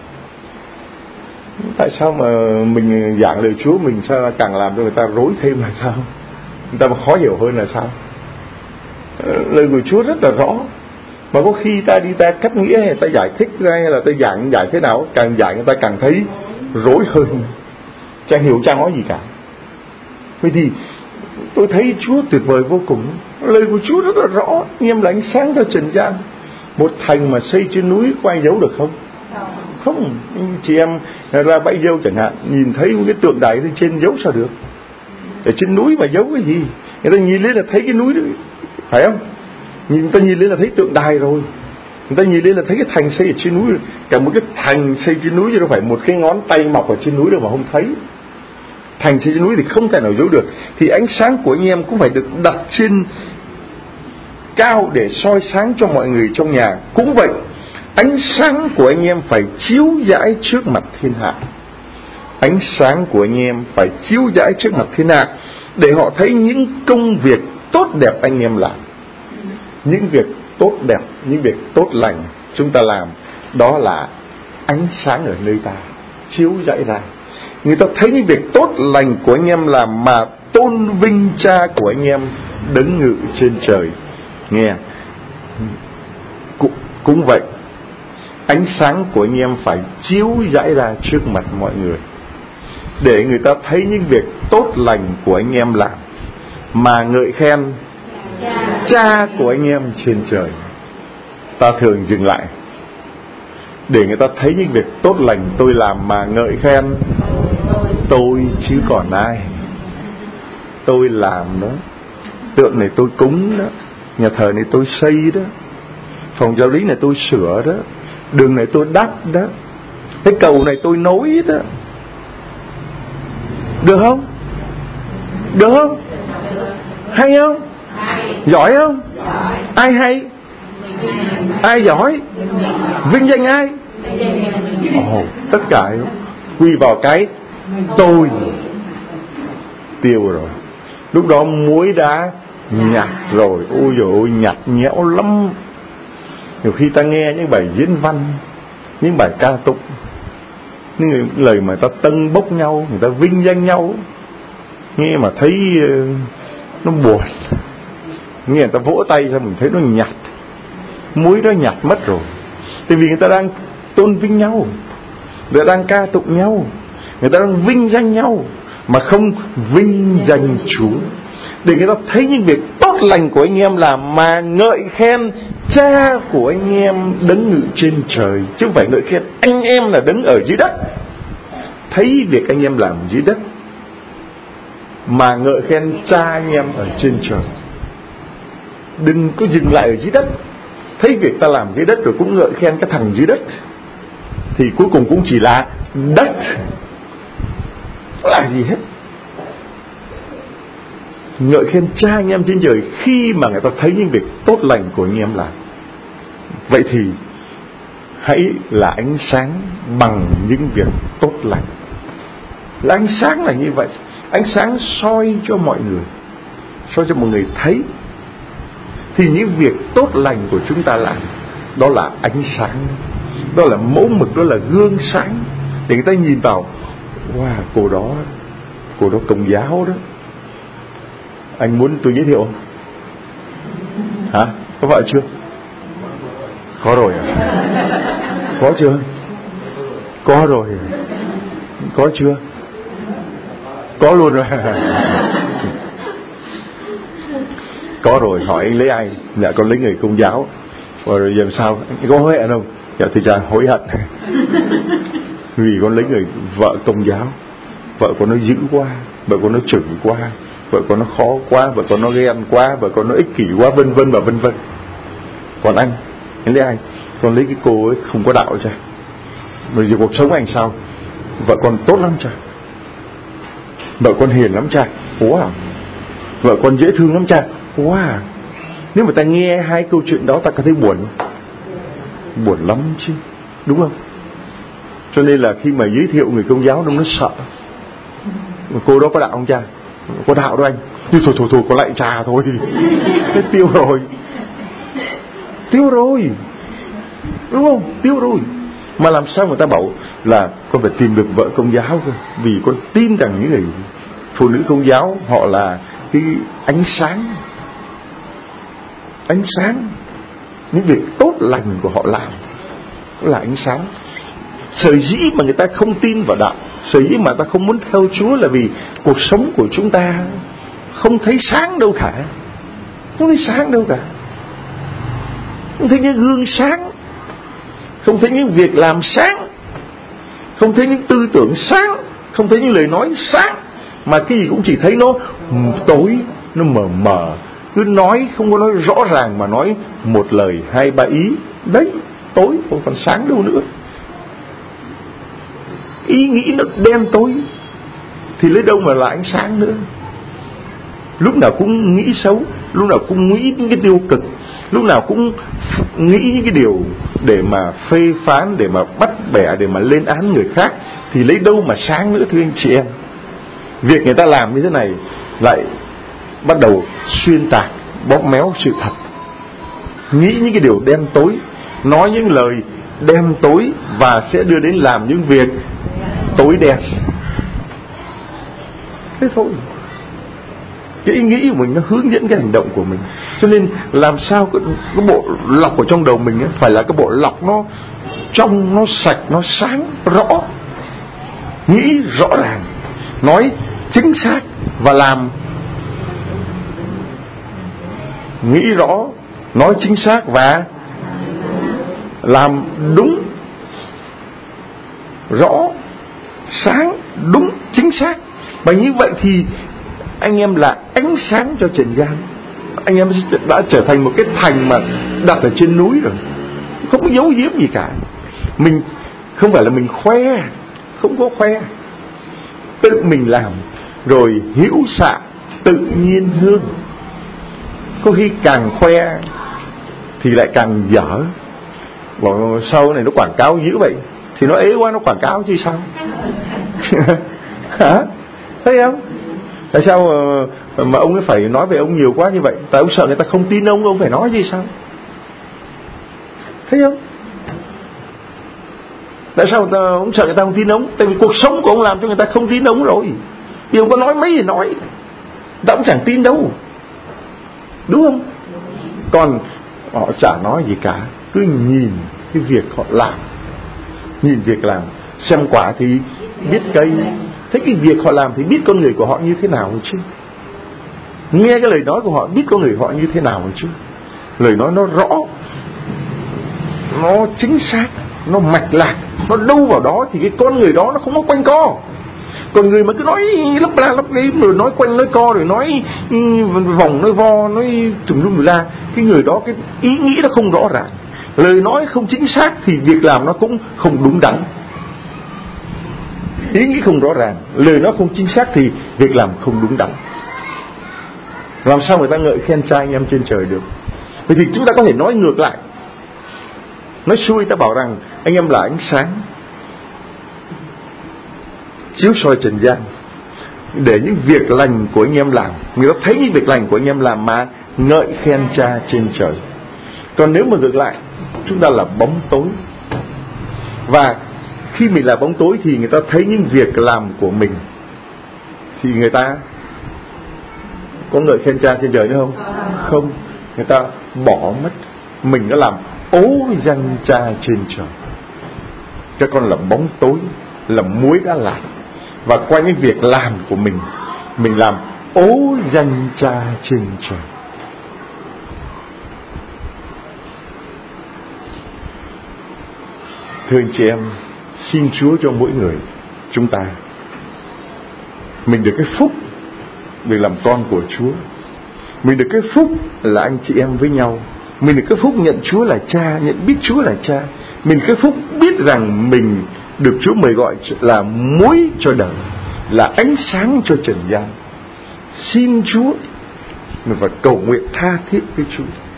Tại sao mà mình giảng lời Chúa mình sao càng làm cho người ta rối thêm là sao? Người ta khó hiểu hơn là sao? Lời của Chúa rất là rõ, mà có khi ta cắt nghĩa hay ta giải thích ra, hay là ta giải thế nào, càng giải người ta càng thấy rối hơn, chẳng hiểu chẳng nói gì cả. Vậy thì tôi thấy Chúa tuyệt vời vô cùng. Lời của Chúa rất là rõ, anh em là ánh sáng cho trần gian. Một thành mà xây trên núi có ai giấu được không? Không. Chị em ra bãi dâu chẳng hạn, nhìn thấy một cái tượng đài trên giấu sao được? Ở trên núi mà giấu cái gì? Người ta nhìn lên là thấy cái núi đó, phải không? Người ta nhìn lên là thấy tượng đài rồi. Người ta nhìn lên là thấy cái thành xây ở trên núi rồi. Cả một cái thành xây trên núi chứ đâu phải một cái ngón tay mọc ở trên núi đâu mà không thấy. Thành xây trên núi thì không thể nào giấu được. Thì ánh sáng của anh em cũng phải được đặt trên cao để soi sáng cho mọi người trong nhà. Cũng vậy, ánh sáng của anh em phải chiếu rải trước mặt thiên hạ. Ánh sáng của anh em phải chiếu rải trước mặt thiên hạ, để họ thấy những công việc tốt đẹp anh em làm. Những việc tốt đẹp, những việc tốt lành chúng ta làm, đó là ánh sáng ở nơi ta, chiếu rải ra. Người ta thấy những việc tốt lành của anh em làm mà tôn vinh Cha của anh em đứng ngự trên trời. Nghe, cũng vậy, ánh sáng của anh em phải chiếu rải ra trước mặt mọi người, để người ta thấy những việc tốt lành của anh em làm mà ngợi khen Cha của anh em trên trời. Ta thường dừng lại để người ta thấy những việc tốt lành tôi làm mà ngợi khen tôi chứ còn ai. Tôi làm đó, tượng này tôi cúng đó, nhà thờ này tôi xây đó, phòng giáo lý này tôi sửa đó, đường này tôi đắp đó, cái cầu này tôi nối đó. Được không? Được không? Hay không? Giỏi không? Ai hay? Ai giỏi? Vinh danh ai? Tất cả quy vào cái tôi. Tiêu rồi. Lúc đó muối đã nhạt rồi. Ôi dồi ôi, nhạt nhẽo lắm. Nhiều khi ta nghe những bài diễn văn, những bài ca tụng, những lời mà ta tâng bốc nhau, người ta vinh danh nhau, nghe mà thấy nó buồn. Nghe người ta vỗ tay ra mình thấy nó nhạt, muối đó nhạt mất rồi. Tại vì người ta đang tôn vinh nhau, người ta đang ca tụng nhau, người ta đang vinh danh nhau, mà không vinh danh Chúa. Để người ta thấy những việc tốt lành của anh em làm mà ngợi khen Cha của anh em đứng ngự trên trời, chứ không phải ngợi khen anh em là đứng ở dưới đất. Thấy việc anh em làm dưới đất mà ngợi khen Cha anh em ở trên trời. Đừng có dừng lại ở dưới đất. Thấy việc ta làm dưới đất rồi cũng ngợi khen cái thằng dưới đất, thì cuối cùng cũng chỉ là đất, không là gì hết. Ngợi khen Cha anh em trên trời khi mà người ta thấy những việc tốt lành của anh em làm. Vậy thì hãy là ánh sáng bằng những việc tốt lành. Là ánh sáng là như vậy. Ánh sáng soi cho mọi người, soi cho mọi người thấy. Thì những việc tốt lành của chúng ta làm, đó là ánh sáng, đó là mẫu mực, đó là gương sáng, để người ta nhìn vào. Wow, cô đó Công giáo đó. Anh muốn tôi giới thiệu không? Hả? Có vợ chưa? Có rồi à? Có chưa? Có rồi. Có chưa? Có luôn rồi. Có rồi, hỏi anh lấy ai? Dạ con lấy người Công giáo. Rồi giờ sao? Anh có hối hận không? Dạ thì cha hối hận. Vì con lấy người vợ Công giáo. Vợ con nó dữ quá, vợ con nó chửi quá, vợ con nó khó quá, vợ con nó ghen quá, vợ con nó ích kỷ quá, vân vân và vân vân. Còn anh lấy ai? Con lấy cái cô ấy không có đạo cha. Bây giờ cuộc sống anh sao? Vợ con tốt lắm cha, vợ con hiền lắm cha. Wow. Vợ con dễ thương lắm cha. Wow. Nếu mà ta nghe hai câu chuyện đó ta có thấy buồn không? Buồn lắm chứ, đúng không? Cho nên là khi mà giới thiệu người Công giáo nó sợ. Cô đó có đạo không cha? Có đạo đó anh. Nhưng thôi có lại trà thôi. Thế tiêu rồi. Tiêu rồi, đúng không? Tiêu rồi. Mà làm sao người ta bảo là con phải tìm được vợ Công giáo cơ? Vì con tin rằng những người phụ nữ Công giáo họ là cái ánh sáng. Ánh sáng. Những việc tốt lành của họ làm là ánh sáng. Sở dĩ mà người ta không tin vào đạo, sở dĩ mà ta không muốn theo Chúa là vì cuộc sống của chúng ta không thấy sáng đâu cả. Không thấy sáng đâu cả. Không thấy những gương sáng, không thấy những việc làm sáng, không thấy những tư tưởng sáng, không thấy những lời nói sáng, mà cái gì cũng chỉ thấy nó tối, nó mờ mờ. Cứ nói không có nói rõ ràng mà nói một lời hai ba ý. Đấy, tối không còn sáng đâu nữa. Ý nghĩ nó đen tối thì lấy đâu mà là ánh sáng nữa. Lúc nào cũng nghĩ xấu, lúc nào cũng nghĩ những cái tiêu cực, lúc nào cũng nghĩ những cái điều để mà phê phán, để mà bắt bẻ, để mà lên án người khác, thì lấy đâu mà sáng nữa thưa anh chị em. Việc người ta làm như thế này lại bắt đầu xuyên tạc, bóp méo sự thật, nghĩ những cái điều đen tối, nói những lời đen tối và sẽ đưa đến làm những việc tối đen. Thế thôi. Cái ý nghĩ của mình nó hướng dẫn cái hành động của mình. Cho nên làm sao cái bộ lọc ở trong đầu mình ấy, phải là cái bộ lọc nó trong, nó sạch, nó sáng, rõ, nghĩ rõ ràng, nói chính xác và làm. Nghĩ rõ, nói chính xác và làm đúng, rõ, sáng, đúng, chính xác. Và như vậy thì anh em là ánh sáng cho trần gian. Anh em đã trở thành một cái thành mà đặt ở trên núi rồi, không có giấu giếm gì cả. Mình không phải là mình khoe, không có khoe, tự mình làm rồi hữu xạ tự nhiên hương. Có khi càng khoe thì lại càng dở. Bảo sau này nó quảng cáo dữ vậy, thì nó ế quá nó quảng cáo chứ sao. Hả? Thấy không? Tại sao mà ông ấy phải nói về ông nhiều quá như vậy? Tại ông sợ người ta không tin ông phải nói gì sao? Thấy không? Tại sao ông sợ người ta không tin ông? Tại vì cuộc sống của ông làm cho người ta không tin ông rồi. Vì ông có nói mấy thì nói, ta cũng chẳng tin đâu, đúng không? Còn họ chả nói gì cả, cứ nhìn cái việc họ làm, nhìn việc làm, xem quả thì biết cây. Thế cái việc họ làm thì biết con người của họ như thế nào chứ. Nghe cái lời nói của họ biết con người họ như thế nào chứ. Lời nói nó rõ, nó chính xác, nó mạch lạc, nó đâu vào đó thì cái con người đó nó không có quanh co. Còn người mà cứ nói lấp la lấp lếm, rồi nói quanh nói co, rồi nói vòng nói vo, nói tùm lum la, cái người đó cái ý nghĩ nó không rõ ràng, lời nói không chính xác thì việc làm nó cũng không đúng đắn. Ý nghĩ không rõ ràng, lời nói không chính xác thì việc làm không đúng đắn. Làm sao người ta ngợi khen trai anh em trên trời được? Vậy thì chúng ta có thể nói ngược lại, nói xuôi, ta bảo rằng anh em là ánh sáng chiếu soi trần gian, để những việc lành của anh em làm, người ta thấy những việc lành của anh em làm mà ngợi khen Cha trên trời. Còn nếu mà ngược lại, chúng ta là bóng tối, và khi mình là bóng tối thì người ta thấy những việc làm của mình thì người ta có ngợi khen Cha trên trời nữa không? Không, người ta bỏ mất. Mình đã làm ố danh Cha trên trời. Các con là bóng tối, là muối đã lạc, và qua những việc làm của mình làm ố danh Cha trên trời. Thưa anh chị em, xin Chúa cho mỗi người chúng ta mình được cái phúc được làm con của Chúa, mình được cái phúc là anh chị em với nhau, mình được cái phúc nhận Chúa là Cha, nhận biết Chúa là Cha, mình cái phúc biết rằng mình được Chúa mời gọi là muối cho đời, là ánh sáng cho trần gian. Xin Chúa và cầu nguyện tha thiết với Chúa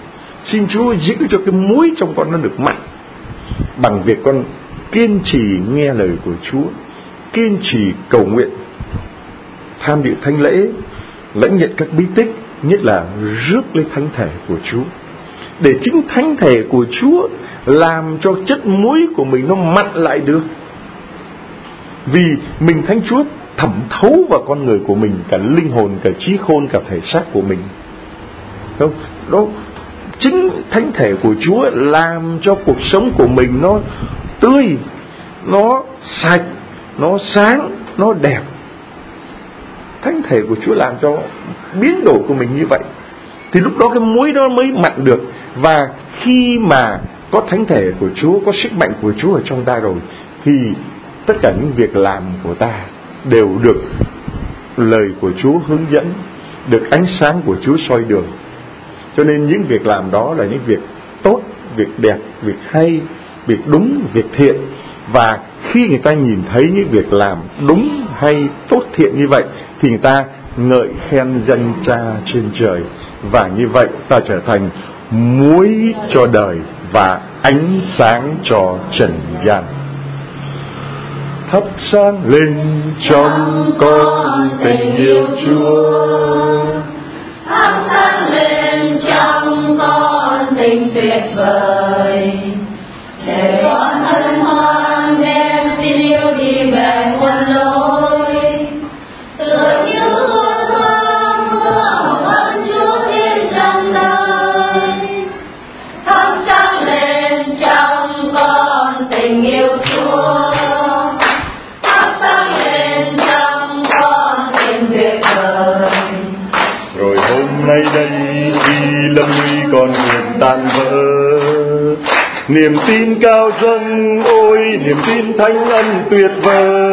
Xin Chúa giữ cho cái muối trong con nó được mặn bằng việc con kiên trì nghe lời của Chúa, kiên trì cầu nguyện, tham dự thánh lễ, lãnh nhận các bí tích, nhất là rước lấy thánh thể của Chúa, để chính thánh thể của Chúa làm cho chất muối của mình nó mặn lại được. Vì mình Thánh Chúa thẩm thấu vào con người của mình, cả linh hồn, cả trí khôn, cả thể xác của mình. Đúng không? Đó, chính thánh thể của Chúa làm cho cuộc sống của mình nó tươi, nó sạch, nó sáng, nó đẹp. Thánh thể của Chúa làm cho biến đổi của mình như vậy, thì lúc đó cái muối đó mới mặn được. Và khi mà có thánh thể của Chúa, có sức mạnh của Chúa ở trong ta rồi, thì tất cả những việc làm của ta đều được lời của Chúa hướng dẫn, được ánh sáng của Chúa soi đường. Cho nên những việc làm đó là những việc tốt, việc đẹp, việc hay, việc đúng, việc thiện. Và khi người ta nhìn thấy những việc làm đúng, hay, tốt, thiện như vậy, thì người ta ngợi khen danh Cha trên trời. Và như vậy ta trở thành muối cho đời và ánh sáng cho trần gian. Thắp sáng lên trong con tình yêu Chúa, thắp sáng lên trong con tình tuyệt vời, để con hân hoan đem tin yêu đi về muôn lối. Tựa như hương thơm mưa ơn Chúa thiên trong đời, thắp sáng lên trong con tình yêu Chúa, thắp sáng lên trong con tình tuyệt vời. Rồi hôm nay đây khi lâm nguy con nguyện tan vỡ, niềm tin cao dâng, ôi niềm tin thánh ân tuyệt vời.